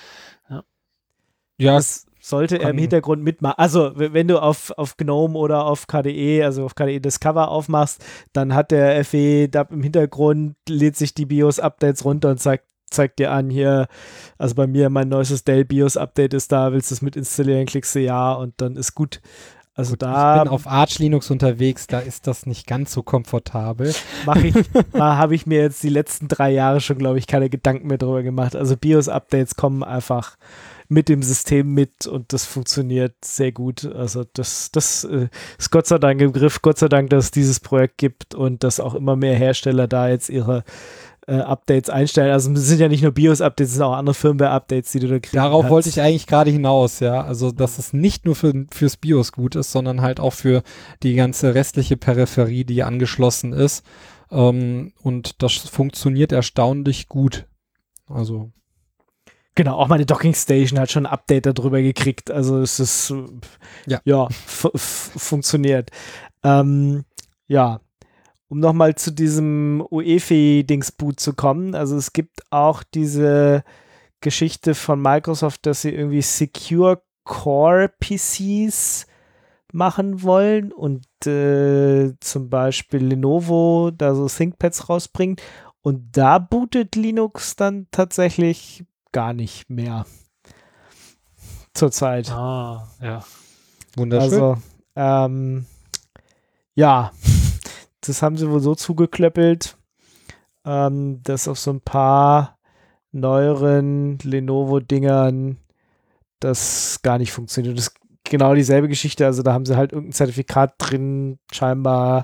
Ja, Das sollte er im kann- Hintergrund mitmachen. Also, w- wenn du auf, auf GNOME oder auf K D E, also auf K D E Discover aufmachst, dann hat der F W da im Hintergrund, lädt sich die BIOS-Updates runter und zeigt, zeigt dir an, hier, also bei mir, mein neuestes Dell BIOS-Update ist da, willst du es mit installieren, klickst du ja und dann ist gut. Also Gut, da ich bin auf Arch Linux unterwegs, da ist das nicht ganz so komfortabel. mache ich, da habe ich mir jetzt die letzten drei Jahre schon, glaube ich, keine Gedanken mehr drüber gemacht. Also BIOS-Updates kommen einfach mit dem System mit und das funktioniert sehr gut. Also das, das äh, ist Gott sei Dank im Griff, Gott sei Dank, dass es dieses Projekt gibt und dass auch immer mehr Hersteller da jetzt ihre äh, Updates einstellen. Also es sind ja nicht nur BIOS-Updates, es sind auch andere Firmware-Updates, die du da kriegst. Darauf wollte ich eigentlich gerade hinaus, ja. Also, dass es nicht nur für, fürs BIOS gut ist, sondern halt auch für die ganze restliche Peripherie, die angeschlossen ist. Ähm, und das funktioniert erstaunlich gut. Also, Genau, auch meine Docking Station hat schon ein Update darüber gekriegt. Also es ist äh, Ja. ja f- f- funktioniert. Ähm, ja, um nochmal zu diesem U E F I-Dingsboot zu kommen. Also es gibt auch diese Geschichte von Microsoft, dass sie irgendwie Secure Core P Cs machen wollen und äh, zum Beispiel Lenovo da so ThinkPads rausbringt. Und da bootet Linux dann tatsächlich gar nicht mehr zurzeit. Ah, ja. wunderschön. Also, ähm, ja, das haben sie wohl so zugeklöppelt, ähm, dass auf so ein paar neueren Lenovo-Dingern das gar nicht funktioniert. Das ist genau dieselbe Geschichte. Also, da haben sie halt irgendein Zertifikat drin, scheinbar.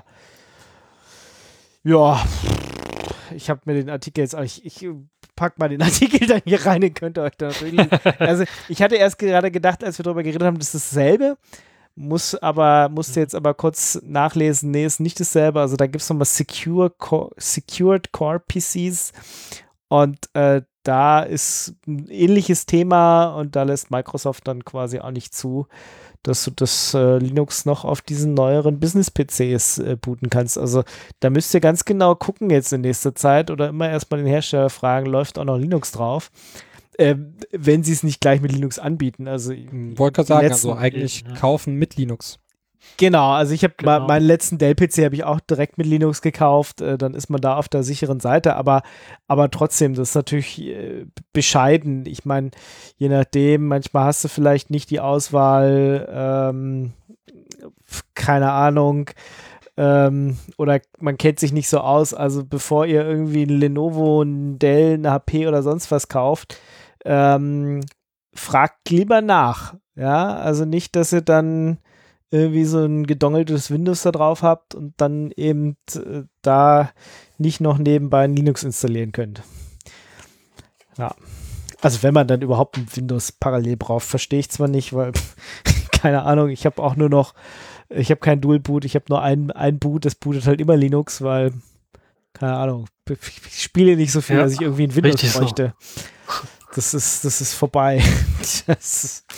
Ja, ich habe mir den Artikel jetzt, ich, ich pack mal den Artikel dann hier rein, den könnt ihr euch da natürlich. Also ich hatte erst gerade gedacht, als wir darüber geredet haben, das ist dasselbe, muss aber, musste jetzt aber kurz nachlesen, nee, ist nicht dasselbe. Also da gibt es nochmal Secure Core, Secured Core P Cs und äh, da ist ein ähnliches Thema und da lässt Microsoft dann quasi auch nicht zu, dass du das äh, Linux noch auf diesen neueren Business-P Cs äh, booten kannst. Also da müsst ihr ganz genau gucken jetzt in nächster Zeit oder immer erstmal den Hersteller fragen, läuft auch noch Linux drauf, äh, wenn sie es nicht gleich mit Linux anbieten. Also Wollte gerade sagen, letzten- also eigentlich ja. kaufen mit Linux. Genau, also ich habe Genau. meinen letzten Dell-P C habe ich auch direkt mit Linux gekauft, äh, dann ist man da auf der sicheren Seite, aber, aber trotzdem, das ist natürlich äh, bescheiden. Ich meine, je nachdem, manchmal hast du vielleicht nicht die Auswahl, ähm, f- keine Ahnung, ähm, oder man kennt sich nicht so aus, also bevor ihr irgendwie ein Lenovo, ein Dell, ein H P oder sonst was kauft, ähm, fragt lieber nach, ja, also nicht, dass ihr dann irgendwie so ein gedongeltes Windows da drauf habt und dann eben äh, da nicht noch nebenbei ein Linux installieren könnt. Ja. Also wenn man dann überhaupt ein Windows parallel braucht, verstehe ich zwar nicht, weil, keine Ahnung, ich habe auch nur noch, ich habe kein Dual-Boot, ich habe nur ein, ein Boot, das bootet halt immer Linux, weil, keine Ahnung, ich spiele nicht so viel, Ja, dass ich irgendwie ein Windows richtig so. bräuchte. Das ist, das ist vorbei. Das ist,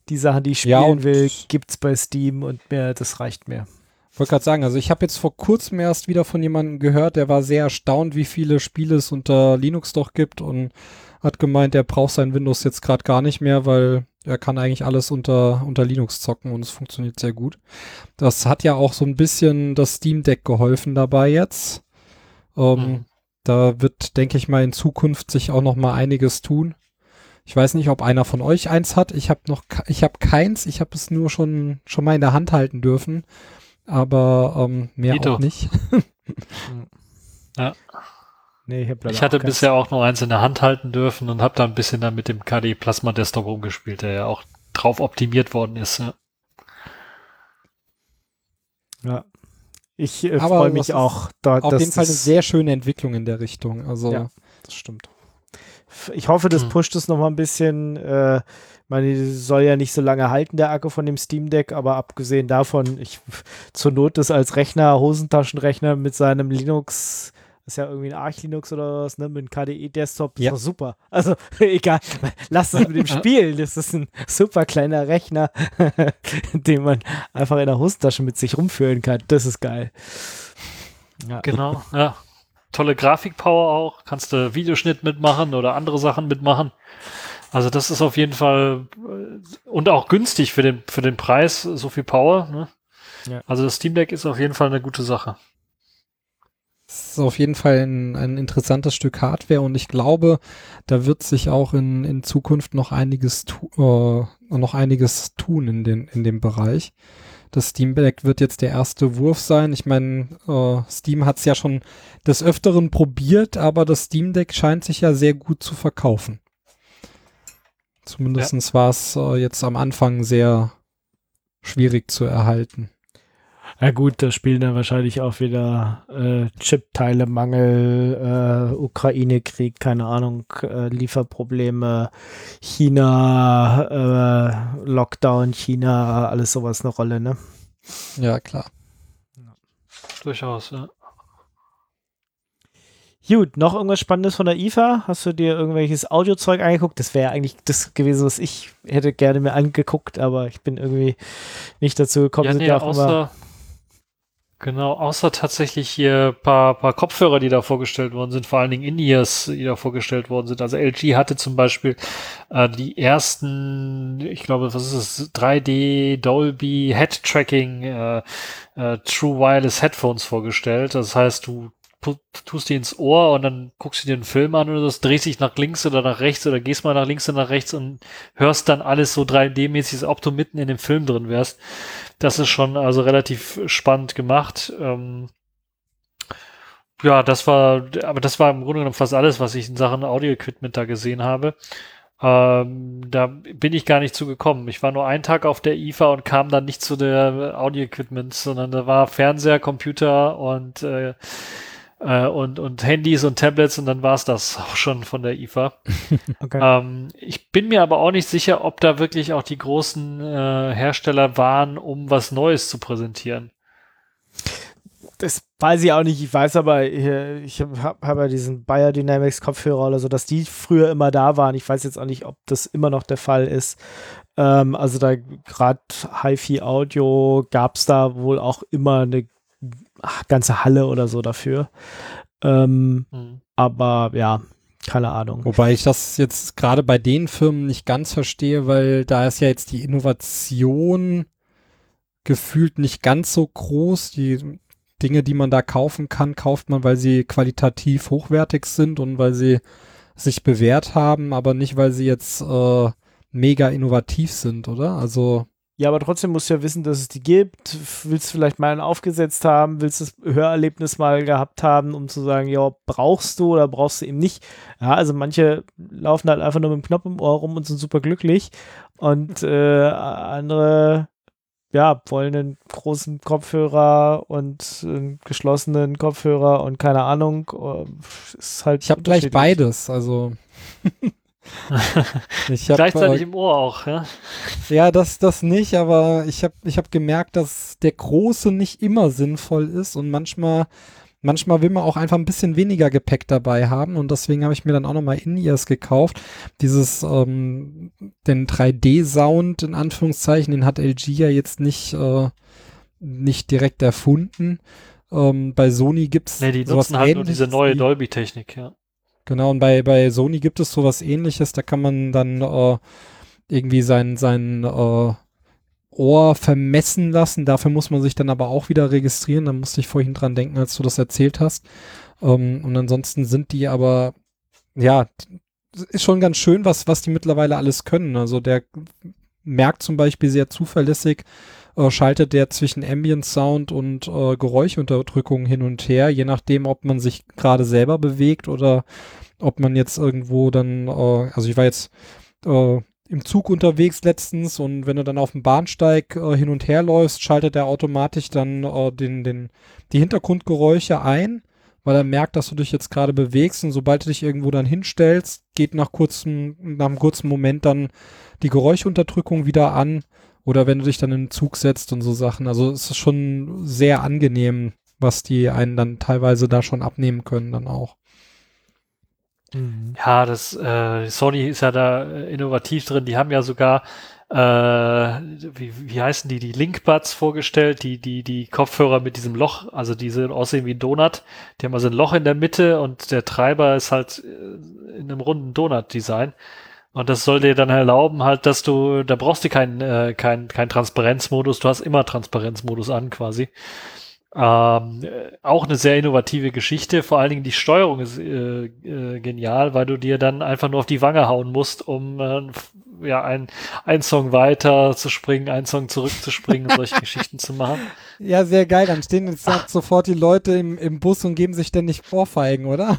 die Sachen, die ich spielen Ja, und- will, gibt's bei Steam und mir, das reicht mir. Ich wollte gerade sagen, also ich habe jetzt vor kurzem erst wieder von jemandem gehört, der war sehr erstaunt, wie viele Spiele es unter Linux doch gibt und hat gemeint, er braucht sein Windows jetzt gerade gar nicht mehr, weil er kann eigentlich alles unter, unter Linux zocken und es funktioniert sehr gut. Das hat ja auch so ein bisschen das Steam Deck geholfen dabei jetzt. Ähm, Mhm. Da wird, denke ich mal, in Zukunft sich auch noch mal einiges tun. Ich weiß nicht, ob einer von euch eins hat. Ich habe noch, ke- ich habe keins. Ich habe es nur schon, schon mal in der Hand halten dürfen. Aber ähm, mehr Dito. auch nicht. Ja. Nee, ich, hab leider Ich hatte auch keins. bisher auch nur eins in der Hand halten dürfen und habe da ein bisschen dann mit dem K D E Plasma Desktop rumgespielt, der ja auch drauf optimiert worden ist. Ja. Ja. Ich äh, Aber freue das mich ist auch. Da, Auf dass jeden Fall eine das- sehr schöne Entwicklung in der Richtung. Also Ja. Das stimmt. F- Ich hoffe, das Hm. pusht es noch mal ein bisschen. Äh, ich meine, die soll ja nicht so lange halten, der Akku von dem Steam Deck, aber abgesehen davon, ich zur Not das als Rechner, Hosentaschenrechner mit seinem Linux, das ist ja irgendwie ein Arch Linux oder was, ne, mit einem K D E-Desktop, ist Ja. doch super. Also egal, lass das mit dem spielen. Das ist ein super kleiner Rechner, den man einfach in der Hosentasche mit sich rumführen kann. Das ist geil. Ja. Genau, ja. Tolle Grafikpower auch. Kannst du Videoschnitt mitmachen oder andere Sachen mitmachen. Also das ist auf jeden Fall äh, und auch günstig für den, für den Preis, so viel Power. Ne? Ja. Also das Steam Deck ist auf jeden Fall eine gute Sache. es ist auf jeden Fall ein, ein interessantes Stück Hardware und ich glaube, da wird sich auch in, in Zukunft noch einiges, tu, äh, noch einiges tun in, den, in dem Bereich. Das Steam Deck wird jetzt der erste Wurf sein. Ich meine, äh, Steam hat es ja schon des Öfteren probiert, aber das Steam Deck scheint sich ja sehr gut zu verkaufen. Zumindest war es äh, jetzt am Anfang sehr schwierig zu erhalten. Ja gut, da spielen dann wahrscheinlich auch wieder äh, Chip-Teile-Mangel, äh, Ukraine-Krieg, keine Ahnung, äh, Lieferprobleme, China, äh, Lockdown, China, alles sowas eine Rolle, ne? Ja, klar. Durchaus, ja. Gut, noch irgendwas Spannendes von der I F A? Hast du dir irgendwelches Audiozeug angeguckt? Das wäre eigentlich das gewesen, was ich hätte gerne mir angeguckt, aber ich bin irgendwie nicht dazu gekommen. Ja, sind nee, ja auch immer, außer, genau, außer tatsächlich hier paar, paar Kopfhörer, die da vorgestellt worden sind, vor allen Dingen In-Ears, die da vorgestellt worden sind. Also L G hatte zum Beispiel äh, die ersten, ich glaube, was ist es, drei D Dolby Head Tracking äh, äh, True Wireless Headphones vorgestellt. Das heißt, du pu- tust die ins Ohr und dann guckst du dir einen Film an oder das drehst dich nach links oder nach rechts oder gehst mal nach links oder nach rechts und hörst dann alles so drei D-mäßig, als ob du mitten in dem Film drin wärst. Das ist schon also relativ spannend gemacht. Ähm, ja, das war, aber das war im Grunde genommen fast alles, was ich in Sachen Audio-Equipment da gesehen habe. Ähm, da bin ich gar nicht zugekommen. Ich war nur einen Tag auf der I F A und kam dann nicht zu der Audio-Equipment, sondern da war Fernseher, Computer und äh, äh, und, und Handys und Tablets und dann war es das auch schon von der I F A. okay. Ähm, ich bin mir aber auch nicht sicher, ob da wirklich auch die großen äh, Hersteller waren, um was Neues zu präsentieren. Das weiß ich auch nicht. Ich weiß aber, äh, ich habe hab ja diesen Biodynamics Kopfhörer oder so, dass die früher immer da waren. Ich weiß jetzt auch nicht, ob das immer noch der Fall ist. Ähm, also da gerade Hi-Fi-Audio gab es da wohl auch immer eine ach, ganze Halle oder so dafür. Ähm, Hm. aber ja, keine Ahnung. Wobei ich das jetzt gerade bei den Firmen nicht ganz verstehe, weil da ist ja jetzt die Innovation gefühlt nicht ganz so groß. Die Dinge, die man da kaufen kann, kauft man, weil sie qualitativ hochwertig sind und weil sie sich bewährt haben, aber nicht, weil sie jetzt äh, mega innovativ sind, oder? Also Ja, aber trotzdem musst du ja wissen, dass es die gibt. Willst du vielleicht mal einen aufgesetzt haben? Willst du das Hörerlebnis mal gehabt haben, um zu sagen, ja, brauchst du oder brauchst du eben nicht? Ja, also manche laufen halt einfach nur mit dem Knopf im Ohr rum und sind super glücklich. Und äh, andere, ja, wollen einen großen Kopfhörer und einen geschlossenen Kopfhörer und keine Ahnung. äh, Ist halt ich habe gleich unterschiedlich. beides, also ich hab, Gleichzeitig äh, im Ohr auch, ja. ja, das, das nicht, aber ich habe ich hab gemerkt, dass der große nicht immer sinnvoll ist und manchmal manchmal will man auch einfach ein bisschen weniger Gepäck dabei haben und deswegen habe ich mir dann auch nochmal In-Ears gekauft. Dieses, ähm, den drei D-Sound in Anführungszeichen, den hat L G ja jetzt nicht, äh, nicht direkt erfunden. Ähm, bei Sony gibt es Nee, die sowas nutzen halt nur Ähnliches diese neue wie- Dolby-Technik, ja. Genau, und bei, bei Sony gibt es sowas Ähnliches, da kann man dann äh, irgendwie sein, sein äh, Ohr vermessen lassen. Dafür muss man sich dann aber auch wieder registrieren. Da musste ich vorhin dran denken, als du das erzählt hast. Ähm, und ansonsten sind die aber, ja, ist schon ganz schön, was, was die mittlerweile alles können. Also der merkt zum Beispiel sehr zuverlässig, äh, schaltet der zwischen Ambient Sound und äh, Geräuschunterdrückung hin und her, je nachdem, ob man sich gerade selber bewegt oder ob man jetzt irgendwo dann, äh, also ich war jetzt äh, im Zug unterwegs letztens und wenn du dann auf dem Bahnsteig äh, hin und her läufst, schaltet er automatisch dann äh, den, den, die Hintergrundgeräusche ein, weil er merkt, dass du dich jetzt gerade bewegst und sobald du dich irgendwo dann hinstellst, geht nach kurzem, nach einem kurzen Moment dann die Geräuschunterdrückung wieder an oder wenn du dich dann in den Zug setzt und so Sachen. Also es ist schon sehr angenehm, was die einen dann teilweise da schon abnehmen können dann auch. Ja, das äh, Sony ist ja da äh, innovativ drin. Die haben ja sogar, äh, wie, wie heißen die, die Linkbuds vorgestellt, die, die, die Kopfhörer mit diesem Loch, also die sehen aussehen wie ein Donut. Die haben also ein Loch in der Mitte und der Treiber ist halt äh, in einem runden Donut-Design. Und das soll dir dann erlauben halt, dass du, da brauchst du keinen äh, kein, kein Transparenzmodus, du hast immer Transparenzmodus an quasi. Ähm, äh, auch eine sehr innovative Geschichte, vor allen Dingen die Steuerung ist äh, äh, genial, weil du dir dann einfach nur auf die Wange hauen musst, um äh, ja ein, ein Song weiter zu springen, einen Song zurückzuspringen und solche Geschichten zu machen. Ja, sehr geil. Dann stehen jetzt sofort die Leute im, im Bus und geben sich ständig Ohrfeigen, oder?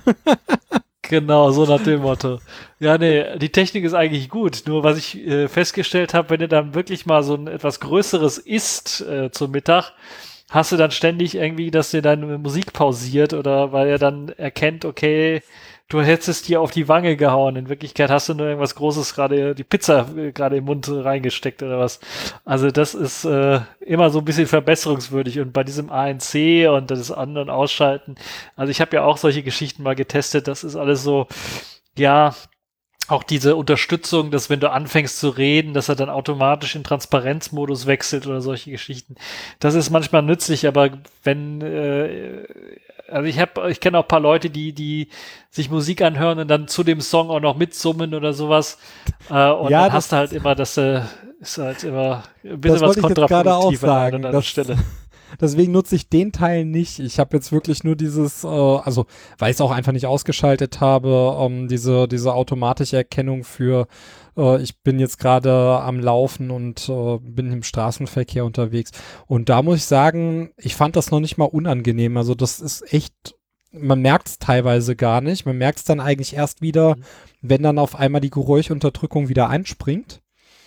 Genau, so nach dem Motto. Ja, nee, die Technik ist eigentlich gut. Nur was ich äh, festgestellt habe, wenn du dann wirklich mal so ein etwas Größeres isst äh, zum Mittag, hast du dann ständig irgendwie, dass dir deine Musik pausiert oder weil er dann erkennt, okay, du hättest dir auf die Wange gehauen. In Wirklichkeit hast du nur irgendwas Großes gerade, die Pizza äh, gerade im Mund reingesteckt oder was. Also das ist äh, immer so ein bisschen verbesserungswürdig. Und bei diesem A N C und das anderen Ausschalten, also ich habe ja auch solche Geschichten mal getestet, das ist alles so, ja, auch diese Unterstützung, dass wenn du anfängst zu reden, dass er dann automatisch in Transparenzmodus wechselt oder solche Geschichten. Das ist manchmal nützlich, aber wenn, äh, also ich habe, ich kenne auch ein paar Leute, die, die sich Musik anhören und dann zu dem Song auch noch mitsummen oder sowas. Äh, und Ja, dann das- hast du halt immer, dass äh, ist halt immer ein bisschen Das was wollte ich jetzt gerade auch kontraproduktiv an einer sagen. oder anderen Das, Stelle. deswegen nutze ich den Teil nicht. Ich habe jetzt wirklich nur dieses, äh, also weil ich es auch einfach nicht ausgeschaltet habe, ähm, diese, diese automatische Erkennung für, äh, ich bin jetzt gerade am Laufen und äh, bin im Straßenverkehr unterwegs. Und da muss ich sagen, ich fand das noch nicht mal unangenehm. Also das ist echt, man merkt es teilweise gar nicht. Man merkt es dann eigentlich erst wieder, Mhm. wenn dann auf einmal die Geräuschunterdrückung wieder einspringt.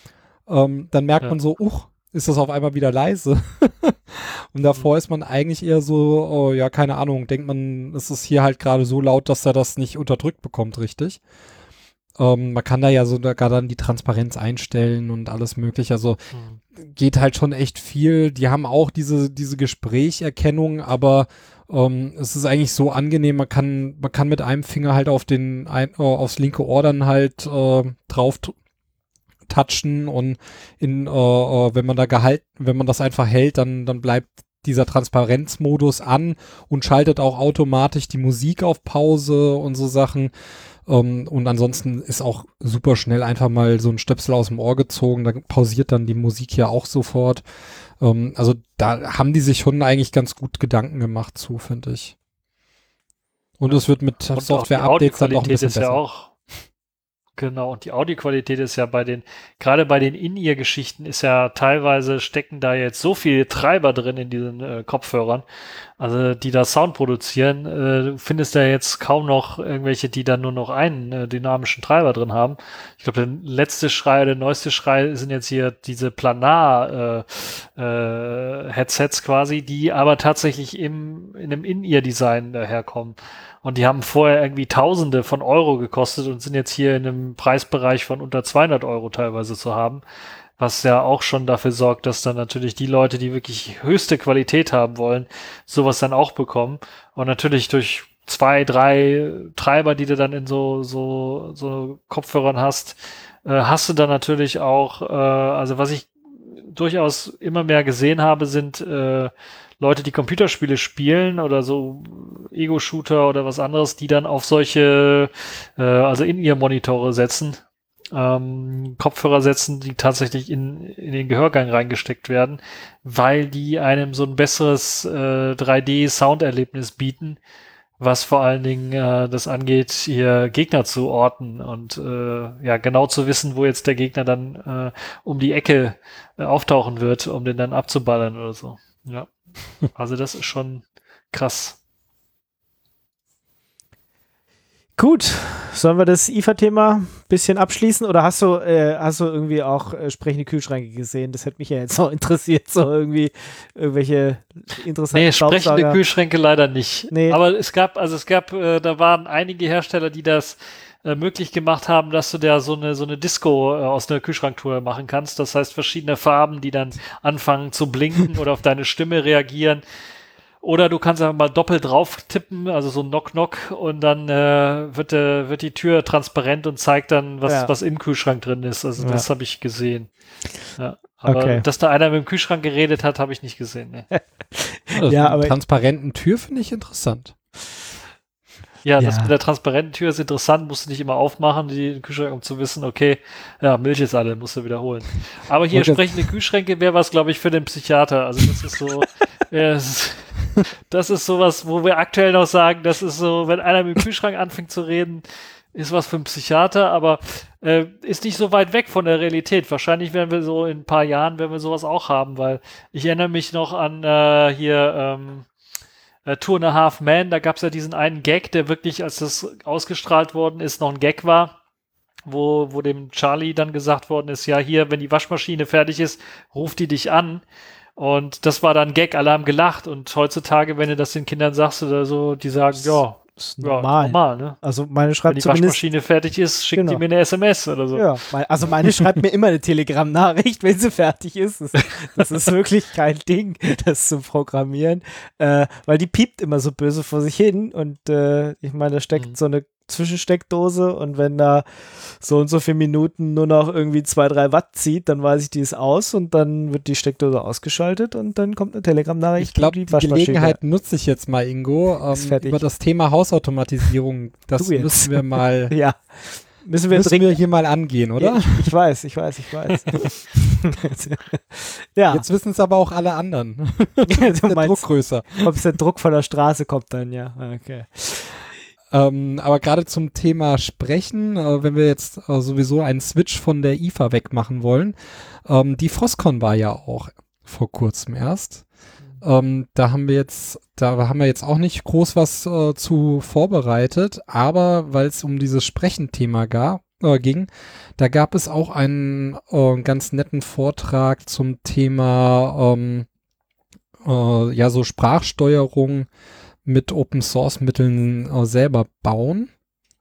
Ähm, dann merkt Ja. man so, uch, ist das auf einmal wieder leise. Und davor ist man eigentlich eher so, oh, ja, keine Ahnung, denkt man, es ist hier halt gerade so laut, dass er das nicht unterdrückt bekommt, richtig. Ähm, man kann da ja sogar dann die Transparenz einstellen und alles mögliche. Also Mhm. geht halt schon echt viel. Die haben auch diese, diese Gesprächerkennung, aber ähm, es ist eigentlich so angenehm, man kann, man kann mit einem Finger halt auf den, ein, äh, aufs linke Ohr dann halt äh, drauf t- touchen und in, äh, äh, wenn man da gehalten, wenn man das einfach hält, dann, dann bleibt dieser Transparenzmodus an und schaltet auch automatisch die Musik auf Pause und so Sachen. Ähm, und ansonsten ist auch super schnell einfach mal so ein Stöpsel aus dem Ohr gezogen, da pausiert dann die Musik ja auch sofort. Ähm, also da haben die sich schon eigentlich ganz gut Gedanken gemacht zu, finde ich. Und es wird mit Und auch die Software-Updates dann auch ein Audioqualität bisschen ist ja besser. auch, genau, und die Audioqualität ist ja bei den, gerade bei den In-Ear-Geschichten ist ja teilweise stecken da jetzt so viele Treiber drin in diesen äh, Kopfhörern, also die da Sound produzieren, äh, du findest ja jetzt kaum noch irgendwelche, die dann nur noch einen äh, dynamischen Treiber drin haben. Ich glaube, der letzte Schrei, der neueste Schrei sind jetzt hier diese Planar äh, äh, Headsets quasi, die aber tatsächlich im, in einem In-Ear-Design daherkommen. Und die haben vorher irgendwie Tausende von Euro gekostet und sind jetzt hier in einem Preisbereich von unter zweihundert Euro teilweise zu haben. was ja auch schon dafür sorgt, dass dann natürlich die Leute, die wirklich höchste Qualität haben wollen, sowas dann auch bekommen. Und natürlich durch zwei, drei Treiber, die du dann in so so so Kopfhörern hast, äh, hast du dann natürlich auch, äh, also was ich durchaus immer mehr gesehen habe, sind äh, Leute, die Computerspiele spielen oder so Ego-Shooter oder was anderes, die dann auf solche, äh, also in ihr Monitore setzen, ähm, Kopfhörer setzen, die tatsächlich in, in den Gehörgang reingesteckt werden, weil die einem so ein besseres äh, drei D-Sounderlebnis bieten, was vor allen Dingen äh, das angeht, hier Gegner zu orten und äh, ja genau zu wissen, wo jetzt der Gegner dann äh, um die Ecke äh, auftauchen wird, um den dann abzuballern oder so. Ja, also das ist schon krass. Gut, sollen wir das I F A-Thema ein bisschen abschließen oder hast du, äh, hast du irgendwie auch äh, sprechende Kühlschränke gesehen? Das hätte mich ja jetzt noch interessiert, so irgendwie irgendwelche interessanten Nee, sprechende Staubsauger. Kühlschränke leider nicht. Nee. Aber es gab, also es gab, äh, da waren einige Hersteller, die das äh, möglich gemacht haben, dass du da so eine so eine Disco äh, aus einer Kühlschranktür machen kannst. Das heißt verschiedene Farben, die dann anfangen zu blinken oder auf deine Stimme reagieren. Oder du kannst einfach mal doppelt drauf tippen, also so Knock-Knock und dann äh, wird, äh, wird die Tür transparent und zeigt dann, was, Ja. was im Kühlschrank drin ist. Also Ja. das habe ich gesehen. Ja. Aber Okay. dass da einer mit dem Kühlschrank geredet hat, habe ich nicht gesehen. Ne. Das Ja, mit aber- einer transparenten Tür finde ich interessant. Ja, das Ja. mit der transparenten Tür ist interessant, musst du nicht immer aufmachen, die den Kühlschrank, um zu wissen, okay, ja, Milch ist alle, musst du wiederholen. Aber hier Wollte- sprechende Kühlschränke wäre was, glaube ich, für den Psychiater. Also das ist so, ja, das ist, das ist sowas, wo wir aktuell noch sagen, das ist so, wenn einer mit dem Kühlschrank anfängt zu reden, ist was für einen Psychiater, aber äh, ist nicht so weit weg von der Realität. Wahrscheinlich werden wir so in ein paar Jahren, werden wir sowas auch haben, weil ich erinnere mich noch an äh, hier ähm, äh, Two and a Half Men, da gab es ja diesen einen Gag, der wirklich, als das ausgestrahlt worden ist, noch ein Gag war, wo, wo dem Charlie dann gesagt worden ist, ja hier, wenn die Waschmaschine fertig ist, ruft die dich an. Und das war dann Gag, alle haben gelacht. Und heutzutage, wenn du das den Kindern sagst oder so, die sagen, ja, Das ist ja, normal. normal, ne? Also meine Wenn schreibt die zumindest. Waschmaschine fertig ist, schickt Genau. die mir eine S M S oder so. Ja, mein, also meine schreibt mir immer eine Telegram-Nachricht, wenn sie fertig ist. Das, das ist wirklich kein Ding, das zu programmieren, äh, weil die piept immer so böse vor sich hin und äh, ich meine, da steckt Mhm. so eine Zwischensteckdose und wenn da so und so viele Minuten nur noch irgendwie zwei, drei Watt zieht, dann weiß ich, die ist aus und dann wird die Steckdose ausgeschaltet und dann kommt eine Telegram-Nachricht. Ich glaube, und die Waschmaschine Gelegenheit nutze ich jetzt mal, Ingo, Ist ähm, fertig. über das Thema Hausautomatisierung. Das Du jetzt. müssen wir mal, Ja, müssen wir müssen dringend. wir hier mal angehen, oder? Ja, ich, ich weiß, ich weiß, ich weiß. ja, Jetzt wissen es aber auch alle anderen. du Der Druck meinst, größer. ob der Druck von der Straße kommt dann, ja. Okay. Ähm, aber gerade zum Thema Sprechen, äh, wenn wir jetzt äh, sowieso einen Switch von der I F A wegmachen wollen, ähm, die Frostcon war ja auch vor kurzem erst. Ähm, da haben wir jetzt, da haben wir jetzt auch nicht groß was äh, zu vorbereitet, aber weil es um dieses Sprechen-Thema ga, äh, ging, da gab es auch einen äh, ganz netten Vortrag zum Thema ähm, äh, ja so Sprachsteuerung mit Open-Source-Mitteln äh, selber bauen.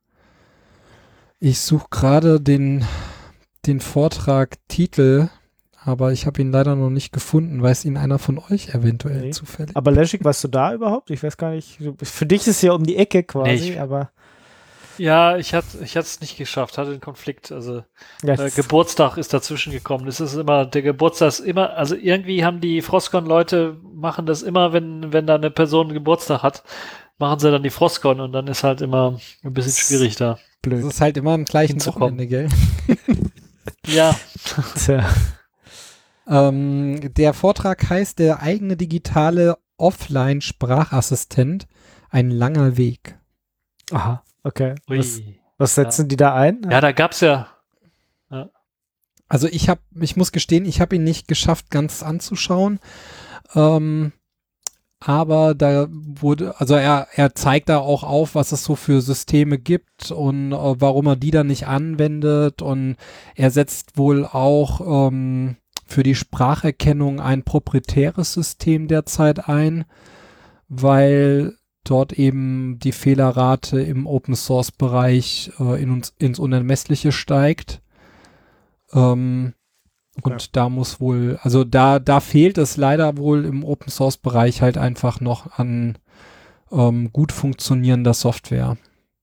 Ich suche gerade den, den Vortrag-Titel, aber ich habe ihn leider noch nicht gefunden. Weiß ihn einer von euch eventuell Nee. zufällig? Aber Leschik, warst du da überhaupt? Ich weiß gar nicht. du- Für dich ist es ja um die Ecke quasi, Nee, ich- aber Ja, ich hatte ich es nicht geschafft, hatte einen Konflikt. Also ja, äh, das- Geburtstag ist dazwischen gekommen. Das ist immer, der Geburtstag ist immer, also irgendwie haben die Frostcon-Leute, machen das immer, wenn, wenn da eine Person Geburtstag hat, machen sie dann die Frostcon und dann ist halt immer ein bisschen schwierig da. Das blöd. ist halt immer am gleichen hinzukommen. Wochenende, gell? Ja, Tja. Ähm, der Vortrag heißt der eigene digitale Offline-Sprachassistent, ein langer Weg. Aha, okay. Was, ui. was setzen die da ein? Ja, da gab's ja, Also ich habe, ich muss gestehen, ich habe ihn nicht geschafft, ganz anzuschauen. Ähm, aber da wurde, also er, er zeigt da auch auf, was es so für Systeme gibt und äh, warum er die dann nicht anwendet. Und er setzt wohl auch ähm, für die Spracherkennung ein proprietäres System derzeit ein, weil dort eben die Fehlerrate im Open-Source-Bereich äh, in uns, ins Unermessliche steigt. Ähm, Und Ja. da muss wohl, also da, da fehlt es leider wohl im Open-Source-Bereich halt einfach noch an ähm, gut funktionierender Software.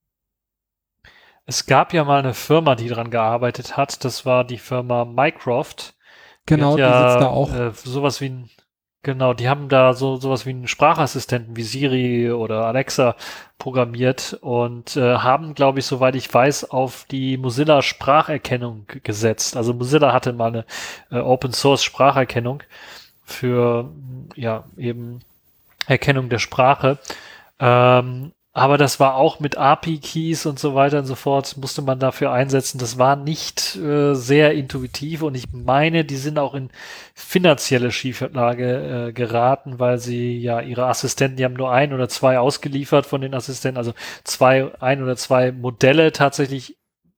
Es gab ja mal eine Firma, die dran gearbeitet hat. Das war die Firma Mycroft. Genau, Die die hat sitzt ja da auch. äh, sowas wie ein, genau, die haben da so sowas wie einen Sprachassistenten wie Siri oder Alexa programmiert und äh, haben, glaube ich, soweit ich weiß, auf die Mozilla Spracherkennung g- gesetzt. Also Mozilla hatte mal eine äh, Open Source Spracherkennung für m, ja eben Erkennung der Sprache. Ähm, aber das war auch mit A P I-Keys und so weiter und so fort, musste man dafür einsetzen. Das war nicht äh, sehr intuitiv und ich meine, die sind auch in finanzielle Schieflage äh, geraten, weil sie ja ihre Assistenten, die haben nur ein oder zwei ausgeliefert von den Assistenten, also zwei, ein oder zwei Modelle tatsächlich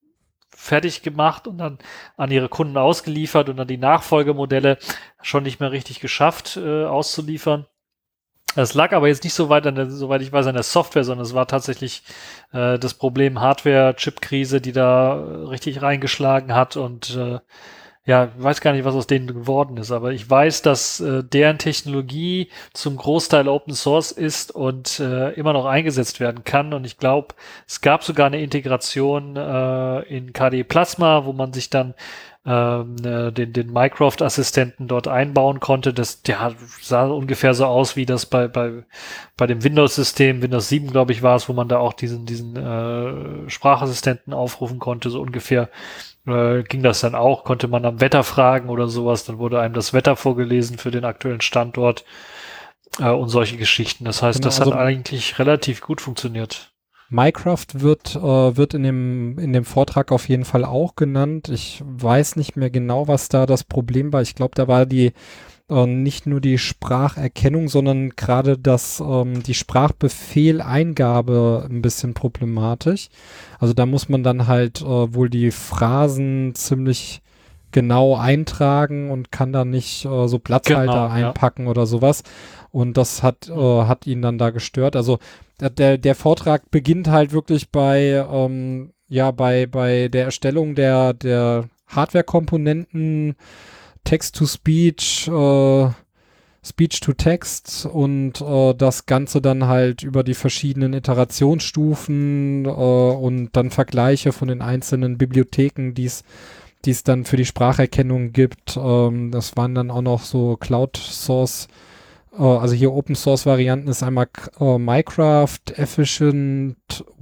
fertig gemacht und dann an ihre Kunden ausgeliefert und dann die Nachfolgemodelle schon nicht mehr richtig geschafft äh, auszuliefern. Das lag aber jetzt nicht so weit an der, soweit ich weiß, an der Software, sondern es war tatsächlich äh, das Problem Hardware-Chip-Krise, die da äh, richtig reingeschlagen hat und äh, ja, ich weiß gar nicht, was aus denen geworden ist, aber ich weiß, dass äh, deren Technologie zum Großteil Open Source ist und äh, immer noch eingesetzt werden kann und ich glaube, es gab sogar eine Integration äh, in K D E Plasma, wo man sich dann ähm, äh, den, den Mycroft-Assistenten dort einbauen konnte. Das der sah ungefähr so aus wie das bei, bei, bei dem Windows-System, Windows sieben, glaube ich, war es, wo man da auch diesen, diesen äh, Sprachassistenten aufrufen konnte, so ungefähr äh, ging das dann auch, konnte man am Wetter fragen oder sowas, dann wurde einem das Wetter vorgelesen für den aktuellen Standort äh, und solche Geschichten. Das heißt, Genau, das hat also eigentlich relativ gut funktioniert. Mycroft wird, äh, wird in dem, in dem Vortrag auf jeden Fall auch genannt. Ich weiß nicht mehr genau, was da das Problem war. Ich glaube, da war die äh, nicht nur die Spracherkennung, sondern gerade das, ähm, die Sprachbefehleingabe ein bisschen problematisch. Also da muss man dann halt äh, wohl die Phrasen ziemlich genau eintragen und kann da nicht äh, so Platzhalter Genau, ja. einpacken oder sowas. Und das hat, äh, hat ihn dann da gestört. Also der, der Vortrag beginnt halt wirklich bei, ähm, ja, bei, bei der Erstellung der, der Hardware-Komponenten, Text-to-Speech, äh, Speech-to-Text und äh, das Ganze dann halt über die verschiedenen Iterationsstufen äh, und dann Vergleiche von den einzelnen Bibliotheken, die es die es dann für die Spracherkennung gibt. Ähm, das waren dann auch noch so Cloud-Source, äh, also hier Open-Source-Varianten ist einmal äh, Mycroft, Efficient,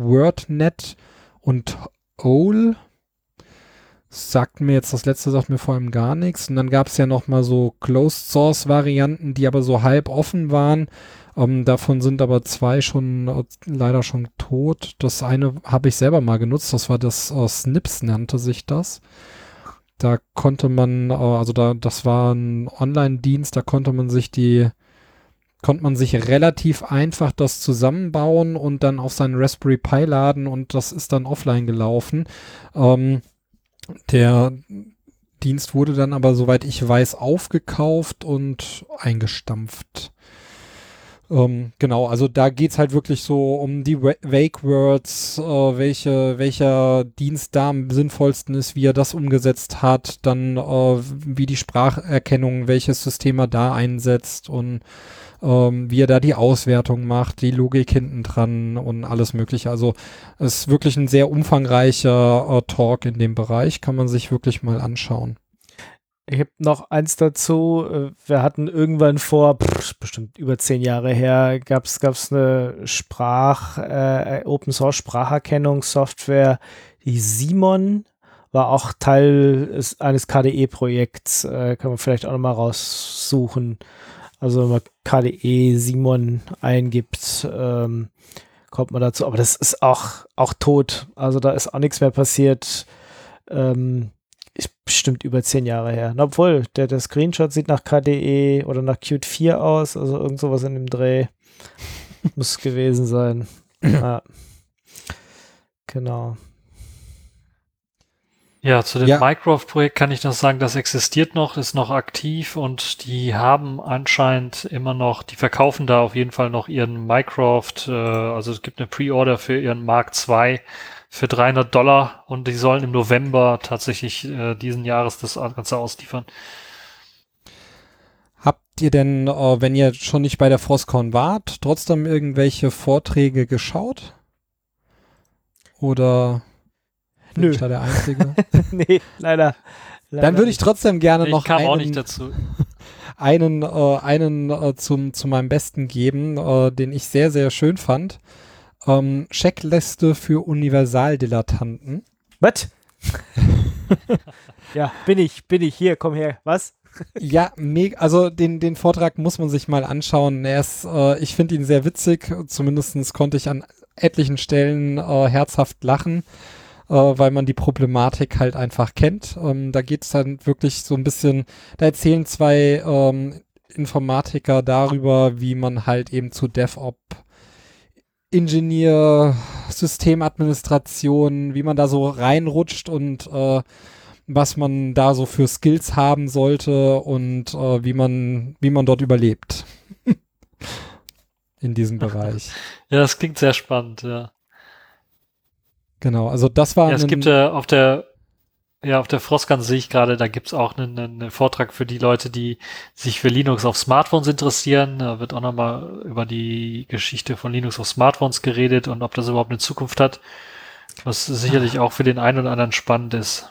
WordNet und O L. Sagt mir jetzt, das letzte sagt mir vor allem gar nichts. Und dann gab es ja noch mal so Closed-Source-Varianten, die aber so halb offen waren. Ähm, davon sind aber zwei schon äh, leider schon tot. Das eine habe ich selber mal genutzt, das war das äh, Snips nannte sich das. Da konnte man, äh, also da, das war ein Online-Dienst, da konnte man sich die, konnte man sich relativ einfach das zusammenbauen und dann auf seinen Raspberry Pi laden und das ist dann offline gelaufen. Ähm, der Dienst wurde dann aber, soweit ich weiß, aufgekauft und eingestampft. Ähm, genau, also da geht's halt wirklich so um die Wa- Wake Words, äh, welche, welcher Dienst da am sinnvollsten ist, wie er das umgesetzt hat, dann äh, wie die Spracherkennung, welches System er da einsetzt und ähm, wie er da die Auswertung macht, die Logik hinten dran und alles mögliche. Also es ist wirklich ein sehr umfangreicher äh, Talk in dem Bereich, kann man sich wirklich mal anschauen. Ich habe noch eins dazu. äh, Wir hatten irgendwann vor, pff, bestimmt über zehn Jahre her, gab es eine Sprach, äh, Open Source Spracherkennungssoftware, die Simon, war auch Teil ist, eines K D E-Projekts. Äh, kann man vielleicht auch nochmal raussuchen. Also wenn man K D E Simon eingibt, ähm, kommt man dazu. Aber das ist auch, auch tot. Also da ist auch nichts mehr passiert. Ähm, ist bestimmt über zehn Jahre her. Na, obwohl, der, der Screenshot sieht nach K D E oder nach Qt vier aus, also irgend sowas in dem Dreh. Muss es gewesen sein. Ja. Genau. Ja, zu dem Ja. Mycroft-Projekt kann ich noch sagen, das existiert noch, ist noch aktiv und die haben anscheinend immer noch, die verkaufen da auf jeden Fall noch ihren Mycroft, äh, also es gibt eine Pre-Order für ihren Mark zwei für dreihundert Dollar und die sollen im November tatsächlich äh, diesen Jahres das Ganze ausliefern. Habt ihr denn, äh, wenn ihr schon nicht bei der Frostcon wart, trotzdem irgendwelche Vorträge geschaut? Oder bin Nö. ich da der Einzige? nee, leider. leider Dann würde ich trotzdem gerne Ich noch kam einen, auch nicht dazu. einen, äh, einen äh, zum, zu meinem Besten geben, äh, den ich sehr, sehr schön fand. Ähm, Checkliste für Universaldilettanten. Was? ja, bin ich, bin ich. Hier, komm her. Was? Ja, mega, also den, den Vortrag muss man sich mal anschauen. Er ist, äh, ich finde ihn sehr witzig. Zumindest konnte ich an etlichen Stellen äh, herzhaft lachen, äh, weil man die Problematik halt einfach kennt. Ähm, da geht es dann wirklich so ein bisschen, da erzählen zwei ähm, Informatiker darüber, wie man halt eben zu DevOps Ingenieur, Systemadministration, wie man da so reinrutscht und äh, was man da so für Skills haben sollte und äh, wie man, wie man dort überlebt. In diesem Bereich. Ja, das klingt sehr spannend, ja. Genau, also das war Ja, es ein, gibt ja auf der Ja, auf der Frostcon sehe ich gerade, da gibt's auch einen, einen Vortrag für die Leute, die sich für Linux auf Smartphones interessieren. Da wird auch nochmal über die Geschichte von Linux auf Smartphones geredet und ob das überhaupt eine Zukunft hat, was sicherlich auch für den einen oder anderen spannend ist.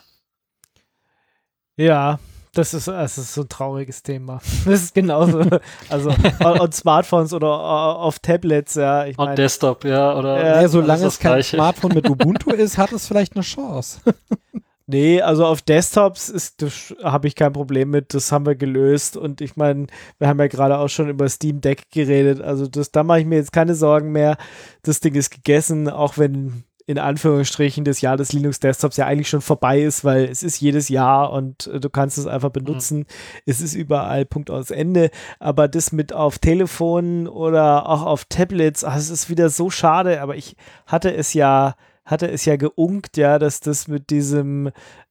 Ja, das ist, das ist so ein trauriges Thema. Das ist genauso. Also on Smartphones oder auf Tablets, ja. Ich Und mein, Desktop, ja, oder Ja, ja, solange alles es kein Gleiche. Smartphone mit Ubuntu ist, hat es vielleicht eine Chance. Nee, also auf Desktops ist das habe ich kein Problem mit, das haben wir gelöst und ich meine, wir haben ja gerade auch schon über Steam Deck geredet, also das, da mache ich mir jetzt keine Sorgen mehr, das Ding ist gegessen, auch wenn in Anführungsstrichen das Jahr des Linux Desktops ja eigentlich schon vorbei ist, weil es ist jedes Jahr und äh, du kannst es einfach benutzen, mhm. Es ist überall Punkt aus Ende, aber das mit auf Telefonen oder auch auf Tablets, ach, es ist wieder so schade, aber ich hatte es ja hatte es ja geunkt, ja, dass das mit diesem,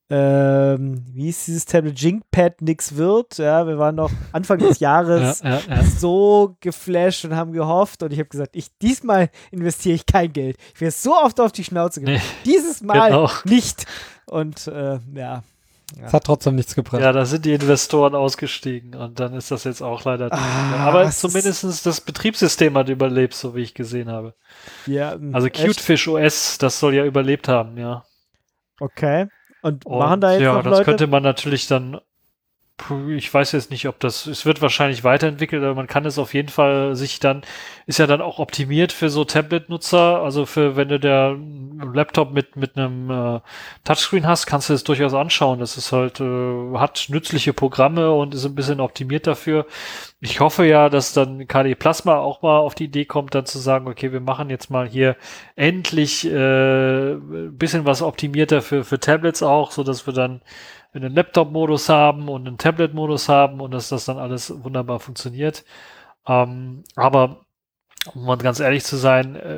ähm, wie hieß dieses Tablet, Jinkpad nix wird, ja, wir waren noch Anfang des Jahres ja, ja, ja. so geflasht und haben gehofft und ich habe gesagt, ich, diesmal investiere ich kein Geld. Ich werde so oft auf die Schnauze gehen. Nee, Dieses Mal genau. nicht. Und, äh, ja. Es hat trotzdem nichts gebracht. Ja, da sind die Investoren ausgestiegen und dann ist das jetzt auch leider. Ah, Aber es zumindest das Betriebssystem hat überlebt, so wie ich gesehen habe. Ja, Also echt? Cutefish O S, das soll ja überlebt haben, ja. Okay. Und, Und machen da jetzt ja, noch das Leute? könnte man natürlich dann, puh, ich weiß jetzt nicht, ob das, es wird wahrscheinlich weiterentwickelt, aber man kann es auf jeden Fall sich dann, ist ja dann auch optimiert für so Tablet-Nutzer, also für, wenn du der Laptop mit, mit einem äh, Touchscreen hast, kannst du es durchaus anschauen. Das ist halt, äh, hat nützliche Programme und ist ein bisschen optimiert dafür. Ich hoffe ja, dass dann K D Plasma auch mal auf die Idee kommt, dann zu sagen, okay, wir machen jetzt mal hier endlich äh, ein bisschen was optimierter für, für Tablets auch, so dass wir dann einen Laptop-Modus haben und einen Tablet-Modus haben und dass das dann alles wunderbar funktioniert. Ähm, aber um mal ganz ehrlich zu sein, äh,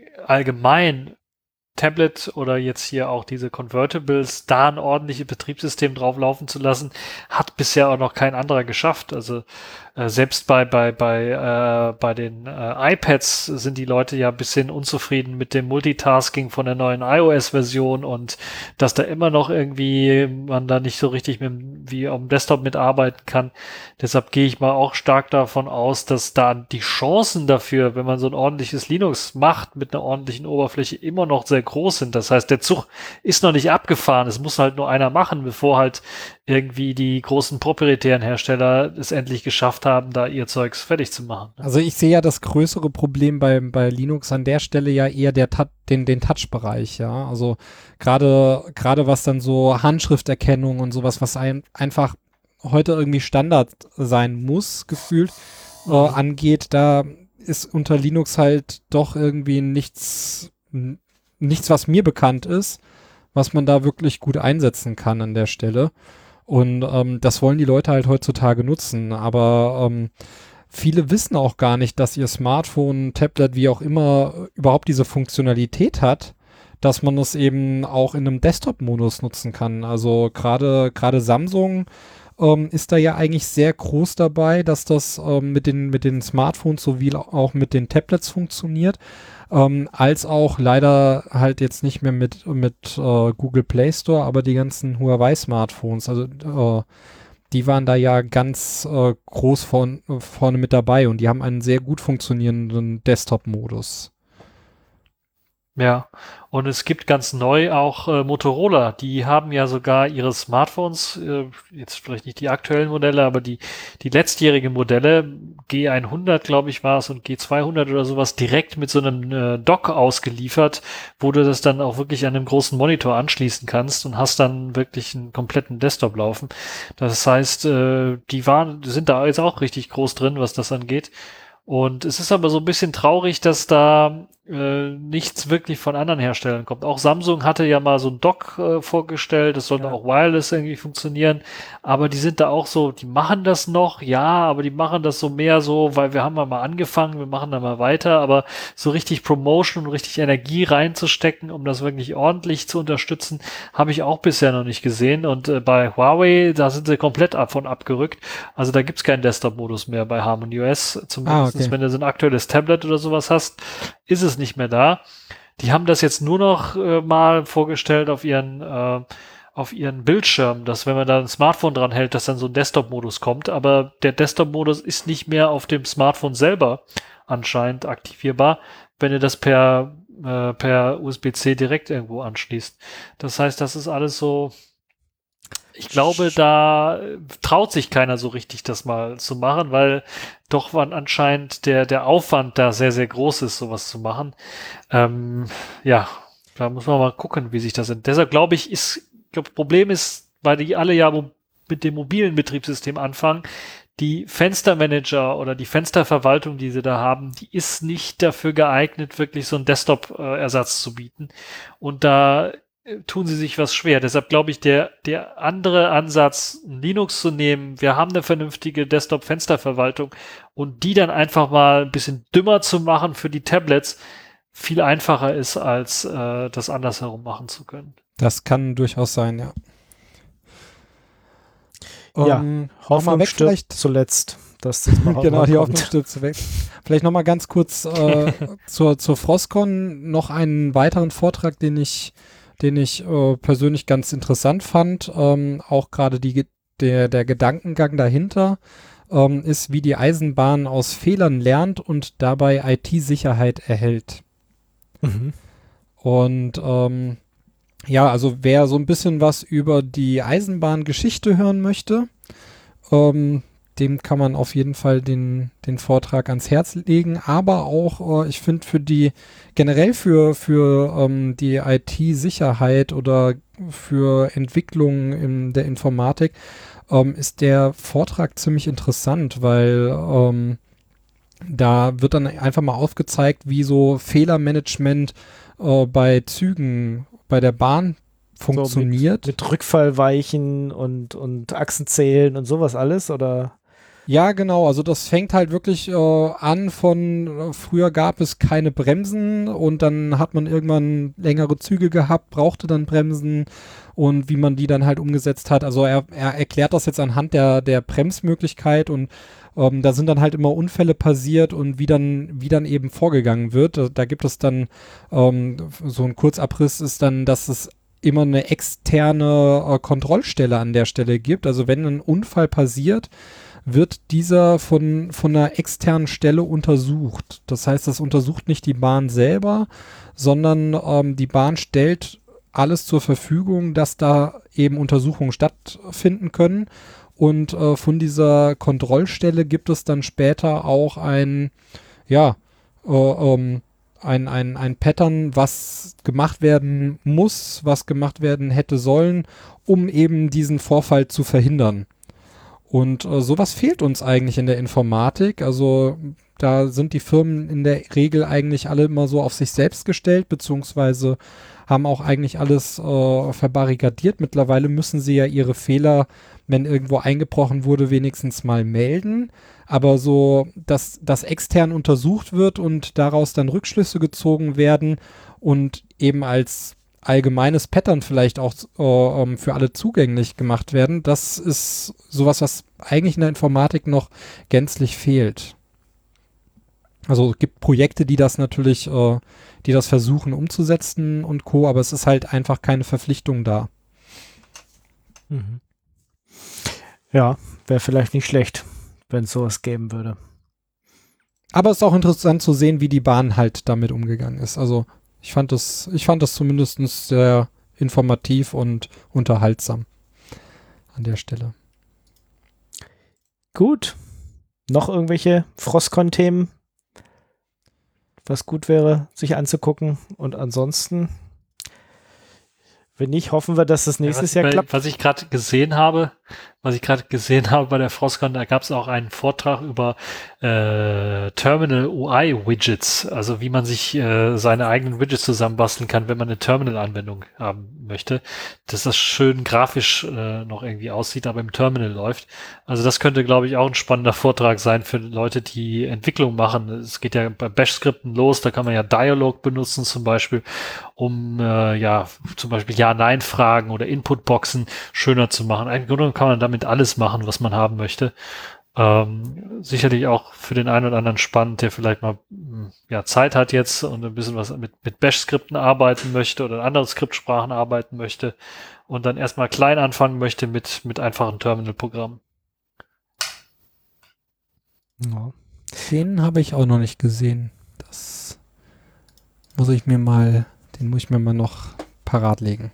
allgemein Tablet oder jetzt hier auch diese Convertibles, da ein ordentliches Betriebssystem drauf laufen zu lassen, hat bisher auch noch kein anderer geschafft. Also äh, selbst bei bei bei äh, bei den äh, iPads sind die Leute ja ein bisschen unzufrieden mit dem Multitasking von der neuen iOS-Version und dass da immer noch irgendwie man da nicht so richtig mit wie auf dem Desktop mitarbeiten kann. Deshalb gehe ich mal auch stark davon aus, dass da die Chancen dafür, wenn man so ein ordentliches Linux macht mit einer ordentlichen Oberfläche, immer noch sehr groß sind. Das heißt, der Zug ist noch nicht abgefahren. Es muss halt nur einer machen, bevor halt irgendwie die großen proprietären Hersteller es endlich geschafft haben, da ihr Zeugs fertig zu machen. Also ich sehe ja das größere Problem bei, bei Linux an der Stelle ja eher der Ta- den, den Touch-Bereich, ja. Also gerade gerade was dann so Handschrifterkennung und sowas, was ein, einfach heute irgendwie Standard sein muss, gefühlt, äh, angeht, da ist unter Linux halt doch irgendwie nichts nichts, was mir bekannt ist, was man da wirklich gut einsetzen kann an der Stelle. Und ähm, das wollen die Leute halt heutzutage nutzen. Aber ähm, viele wissen auch gar nicht, dass ihr Smartphone, Tablet, wie auch immer, überhaupt diese Funktionalität hat, dass man es eben auch in einem Desktop-Modus nutzen kann. Also gerade gerade Samsung ähm, ist da ja eigentlich sehr groß dabei, dass das ähm, mit den, mit den Smartphones sowie auch mit den Tablets funktioniert, ähm, als auch leider halt jetzt nicht mehr mit, mit äh, Google Play Store, aber die ganzen Huawei-Smartphones, also äh, die waren da ja ganz äh, groß von, vorne mit dabei und die haben einen sehr gut funktionierenden Desktop-Modus. Ja, und es gibt ganz neu auch äh, Motorola, die haben ja sogar ihre Smartphones, äh, jetzt vielleicht nicht die aktuellen Modelle, aber die die letztjährigen Modelle, G hundert glaube ich war es und G zweihundert oder sowas, direkt mit so einem äh, Dock ausgeliefert, wo du das dann auch wirklich an einem großen Monitor anschließen kannst und hast dann wirklich einen kompletten Desktop laufen. Das heißt, äh, die waren, sind da jetzt auch richtig groß drin, was das angeht. Und es ist aber so ein bisschen traurig, dass da äh, nichts wirklich von anderen Herstellern kommt. Auch Samsung hatte ja mal so ein Dock äh, vorgestellt, das sollte Ja. auch wireless irgendwie funktionieren, aber die sind da auch so, die machen das noch, ja, aber die machen das so mehr so, weil wir haben ja mal angefangen, wir machen da mal weiter, aber so richtig Promotion und richtig Energie reinzustecken, um das wirklich ordentlich zu unterstützen, habe ich auch bisher noch nicht gesehen. Und äh, bei Huawei, da sind sie komplett davon abgerückt. Also da gibt's keinen Desktop-Modus mehr bei HarmonyOS, zumindest Ah, okay. wenn du so ein aktuelles Tablet oder sowas hast, ist es nicht mehr da. Die haben das jetzt nur noch äh, mal vorgestellt auf ihren äh, auf ihren Bildschirm, dass wenn man da ein Smartphone dran hält, dass dann so ein Desktop-Modus kommt, aber der Desktop-Modus ist nicht mehr auf dem Smartphone selber anscheinend aktivierbar, wenn ihr das per äh, per U S B C direkt irgendwo anschließt. Das heißt, das ist alles so, ich glaube, da äh, traut sich keiner so richtig, das mal zu machen, weil doch wann anscheinend der, der Aufwand da sehr, sehr groß ist, sowas zu machen. Ähm, ja, da muss man mal gucken, wie sich das sind. Deshalb glaube ich, ist, ich glaube, Problem ist, weil die alle ja mo- mit dem mobilen Betriebssystem anfangen, die Fenstermanager oder die Fensterverwaltung, die sie da haben, die ist nicht dafür geeignet, wirklich so einen Desktop-Ersatz zu bieten. Und da tun sie sich was schwer. Deshalb glaube ich, der, der andere Ansatz, Linux zu nehmen, wir haben eine vernünftige Desktop-Fensterverwaltung und die dann einfach mal ein bisschen dümmer zu machen für die Tablets, viel einfacher ist, als äh, das andersherum machen zu können. Das kann durchaus sein, ja. Ja, Ähm, Hoffnung weg stirbt vielleicht. zuletzt, dass das mal Genau, die kommt. Hoffnung stirbt weg. Vielleicht nochmal ganz kurz äh, zur, zur Frostcon noch einen weiteren Vortrag, den ich, den ich äh, persönlich ganz interessant fand. Ähm, auch gerade die, der, der Gedankengang dahinter ähm, ist, wie die Eisenbahn aus Fehlern lernt und dabei I T-Sicherheit erhält. Mhm. Und ähm, ja, also wer so ein bisschen was über die Eisenbahngeschichte hören möchte, ähm, dem kann man auf jeden Fall den, den Vortrag ans Herz legen. Aber auch, äh, ich finde, für die, generell für, für ähm, die I T-Sicherheit oder für Entwicklung in der Informatik ähm, ist der Vortrag ziemlich interessant, weil ähm, da wird dann einfach mal aufgezeigt, wie so Fehlermanagement äh, bei Zügen, bei der Bahn funktioniert. So mit, mit Rückfallweichen und, und Achsenzählen und sowas alles, oder? Ja, genau. Also das fängt halt wirklich äh, an von, äh, früher gab es keine Bremsen und dann hat man irgendwann längere Züge gehabt, brauchte dann Bremsen und wie man die dann halt umgesetzt hat. Also er, er erklärt das jetzt anhand der, der Bremsmöglichkeit und ähm, da sind dann halt immer Unfälle passiert und wie dann, wie dann eben vorgegangen wird. Da, da gibt es dann ähm, so ein Kurzabriss ist dann, dass es immer eine externe äh, Kontrollstelle an der Stelle gibt. Also wenn ein Unfall passiert, wird dieser von, von einer externen Stelle untersucht. Das heißt, das untersucht nicht die Bahn selber, sondern ähm, die Bahn stellt alles zur Verfügung, dass da eben Untersuchungen stattfinden können. Und äh, von dieser Kontrollstelle gibt es dann später auch ein, ja, äh, ähm, ein, ein, ein Pattern, was gemacht werden muss, was gemacht werden hätte sollen, um eben diesen Vorfall zu verhindern. Und äh, sowas fehlt uns eigentlich in der Informatik. Also da sind die Firmen in der Regel eigentlich alle immer so auf sich selbst gestellt, beziehungsweise haben auch eigentlich alles äh, verbarrikadiert. Mittlerweile müssen sie ja ihre Fehler, wenn irgendwo eingebrochen wurde, wenigstens mal melden. Aber so, dass das extern untersucht wird und daraus dann Rückschlüsse gezogen werden und eben als allgemeines Pattern vielleicht auch äh, um, für alle zugänglich gemacht werden, das ist sowas, was eigentlich in der Informatik noch gänzlich fehlt. Also es gibt Projekte, die das natürlich, äh, die das versuchen umzusetzen und Co., aber es ist halt einfach keine Verpflichtung da. Mhm. Ja, wäre vielleicht nicht schlecht, wenn es sowas geben würde. Aber es ist auch interessant zu sehen, wie die Bahn halt damit umgegangen ist. Also ich fand das, ich fand das zumindest sehr informativ und unterhaltsam an der Stelle. Gut. Noch irgendwelche Frostcon-Themen, was gut wäre, sich anzugucken? Und ansonsten, wenn nicht, hoffen wir, dass das nächstes ja, Jahr bei, klappt. Was ich gerade gesehen habe, was ich gerade gesehen habe bei der Frostcon, da gab es auch einen Vortrag über äh, Terminal U I-Widgets, also wie man sich äh, seine eigenen Widgets zusammenbasteln kann, wenn man eine Terminal-Anwendung haben möchte, dass das schön grafisch äh, noch irgendwie aussieht, aber im Terminal läuft. Also das könnte, glaube ich, auch ein spannender Vortrag sein für Leute, die Entwicklung machen. Es geht ja bei Bash-Skripten los, da kann man ja Dialog benutzen zum Beispiel, um äh, ja zum Beispiel Ja-Nein-Fragen oder Input-Boxen schöner zu machen. Im Grunde kann man damit alles machen, was man haben möchte. Ähm, sicherlich auch für den einen oder anderen spannend, der vielleicht mal ja, Zeit hat jetzt und ein bisschen was mit, mit Bash-Skripten arbeiten möchte oder in anderen Skriptsprachen arbeiten möchte und dann erstmal klein anfangen möchte mit, mit einfachen Terminal-Programmen. Ja. Den habe ich auch noch nicht gesehen. Das muss ich mir mal, den muss ich mir mal noch parat legen.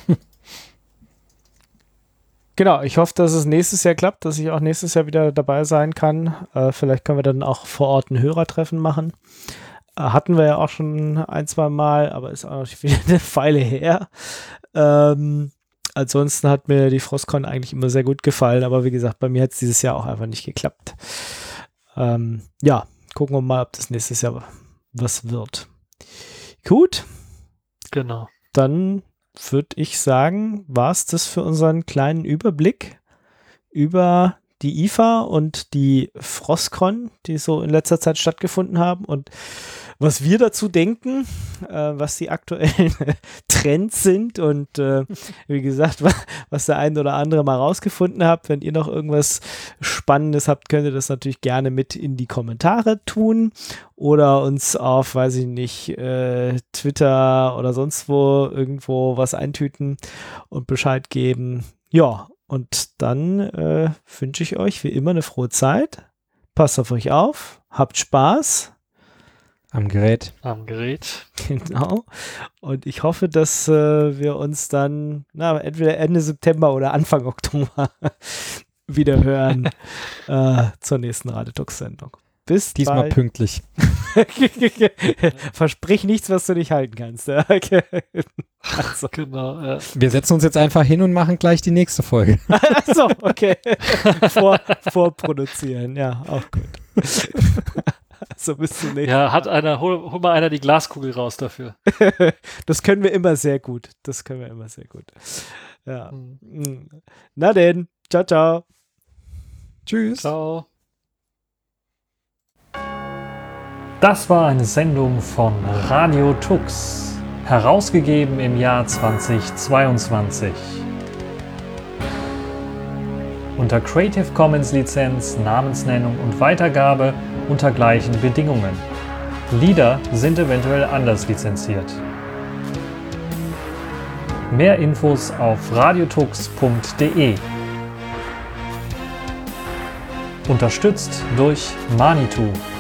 Genau, ich hoffe, dass es nächstes Jahr klappt, dass ich auch nächstes Jahr wieder dabei sein kann. Äh, vielleicht können wir dann auch vor Ort ein Hörertreffen machen. Äh, hatten wir ja auch schon ein, zwei Mal, aber ist auch noch wieder eine Weile her. Ähm, ansonsten hat mir die Frostcon eigentlich immer sehr gut gefallen, aber wie gesagt, bei mir hat es dieses Jahr auch einfach nicht geklappt. Ähm, ja, gucken wir mal, ob das nächstes Jahr was wird. Gut. Genau. Dann würde ich sagen, war es das für unseren kleinen Überblick über die I F A und die Frostcon, die so in letzter Zeit stattgefunden haben und was wir dazu denken, äh, was die aktuellen Trends sind und äh, wie gesagt, was, was der ein oder andere mal rausgefunden habt. Wenn ihr noch irgendwas Spannendes habt, könnt ihr das natürlich gerne mit in die Kommentare tun oder uns auf, weiß ich nicht, äh, Twitter oder sonst wo irgendwo was eintüten und Bescheid geben. Ja, und dann äh, wünsche ich euch wie immer eine frohe Zeit. Passt auf euch auf, habt Spaß. Am Gerät. Am Gerät. Genau. Und ich hoffe, dass äh, wir uns dann na, entweder Ende September oder Anfang Oktober wieder hören äh, zur nächsten Radiotux-Sendung. Bis Diesmal bald. pünktlich. Versprich nichts, was du nicht halten kannst. Okay. Also. Genau. Ja. Wir setzen uns jetzt einfach hin und machen gleich die nächste Folge. Achso, okay. Vor, vorproduzieren, ja, auch gut. So bis zum nächsten Ja, hat einer, hol, hol mal einer die Glaskugel raus dafür. Das können wir immer sehr gut. Das können wir immer sehr gut. Ja. Hm. Na denn, ciao, ciao. Tschüss. Ciao. Das war eine Sendung von Radio Tux, herausgegeben im Jahr zweitausendzweiundzwanzig. Unter Creative Commons Lizenz, Namensnennung und Weitergabe unter gleichen Bedingungen. Lieder sind eventuell anders lizenziert. Mehr Infos auf radiotux punkt de. Unterstützt durch Manitou.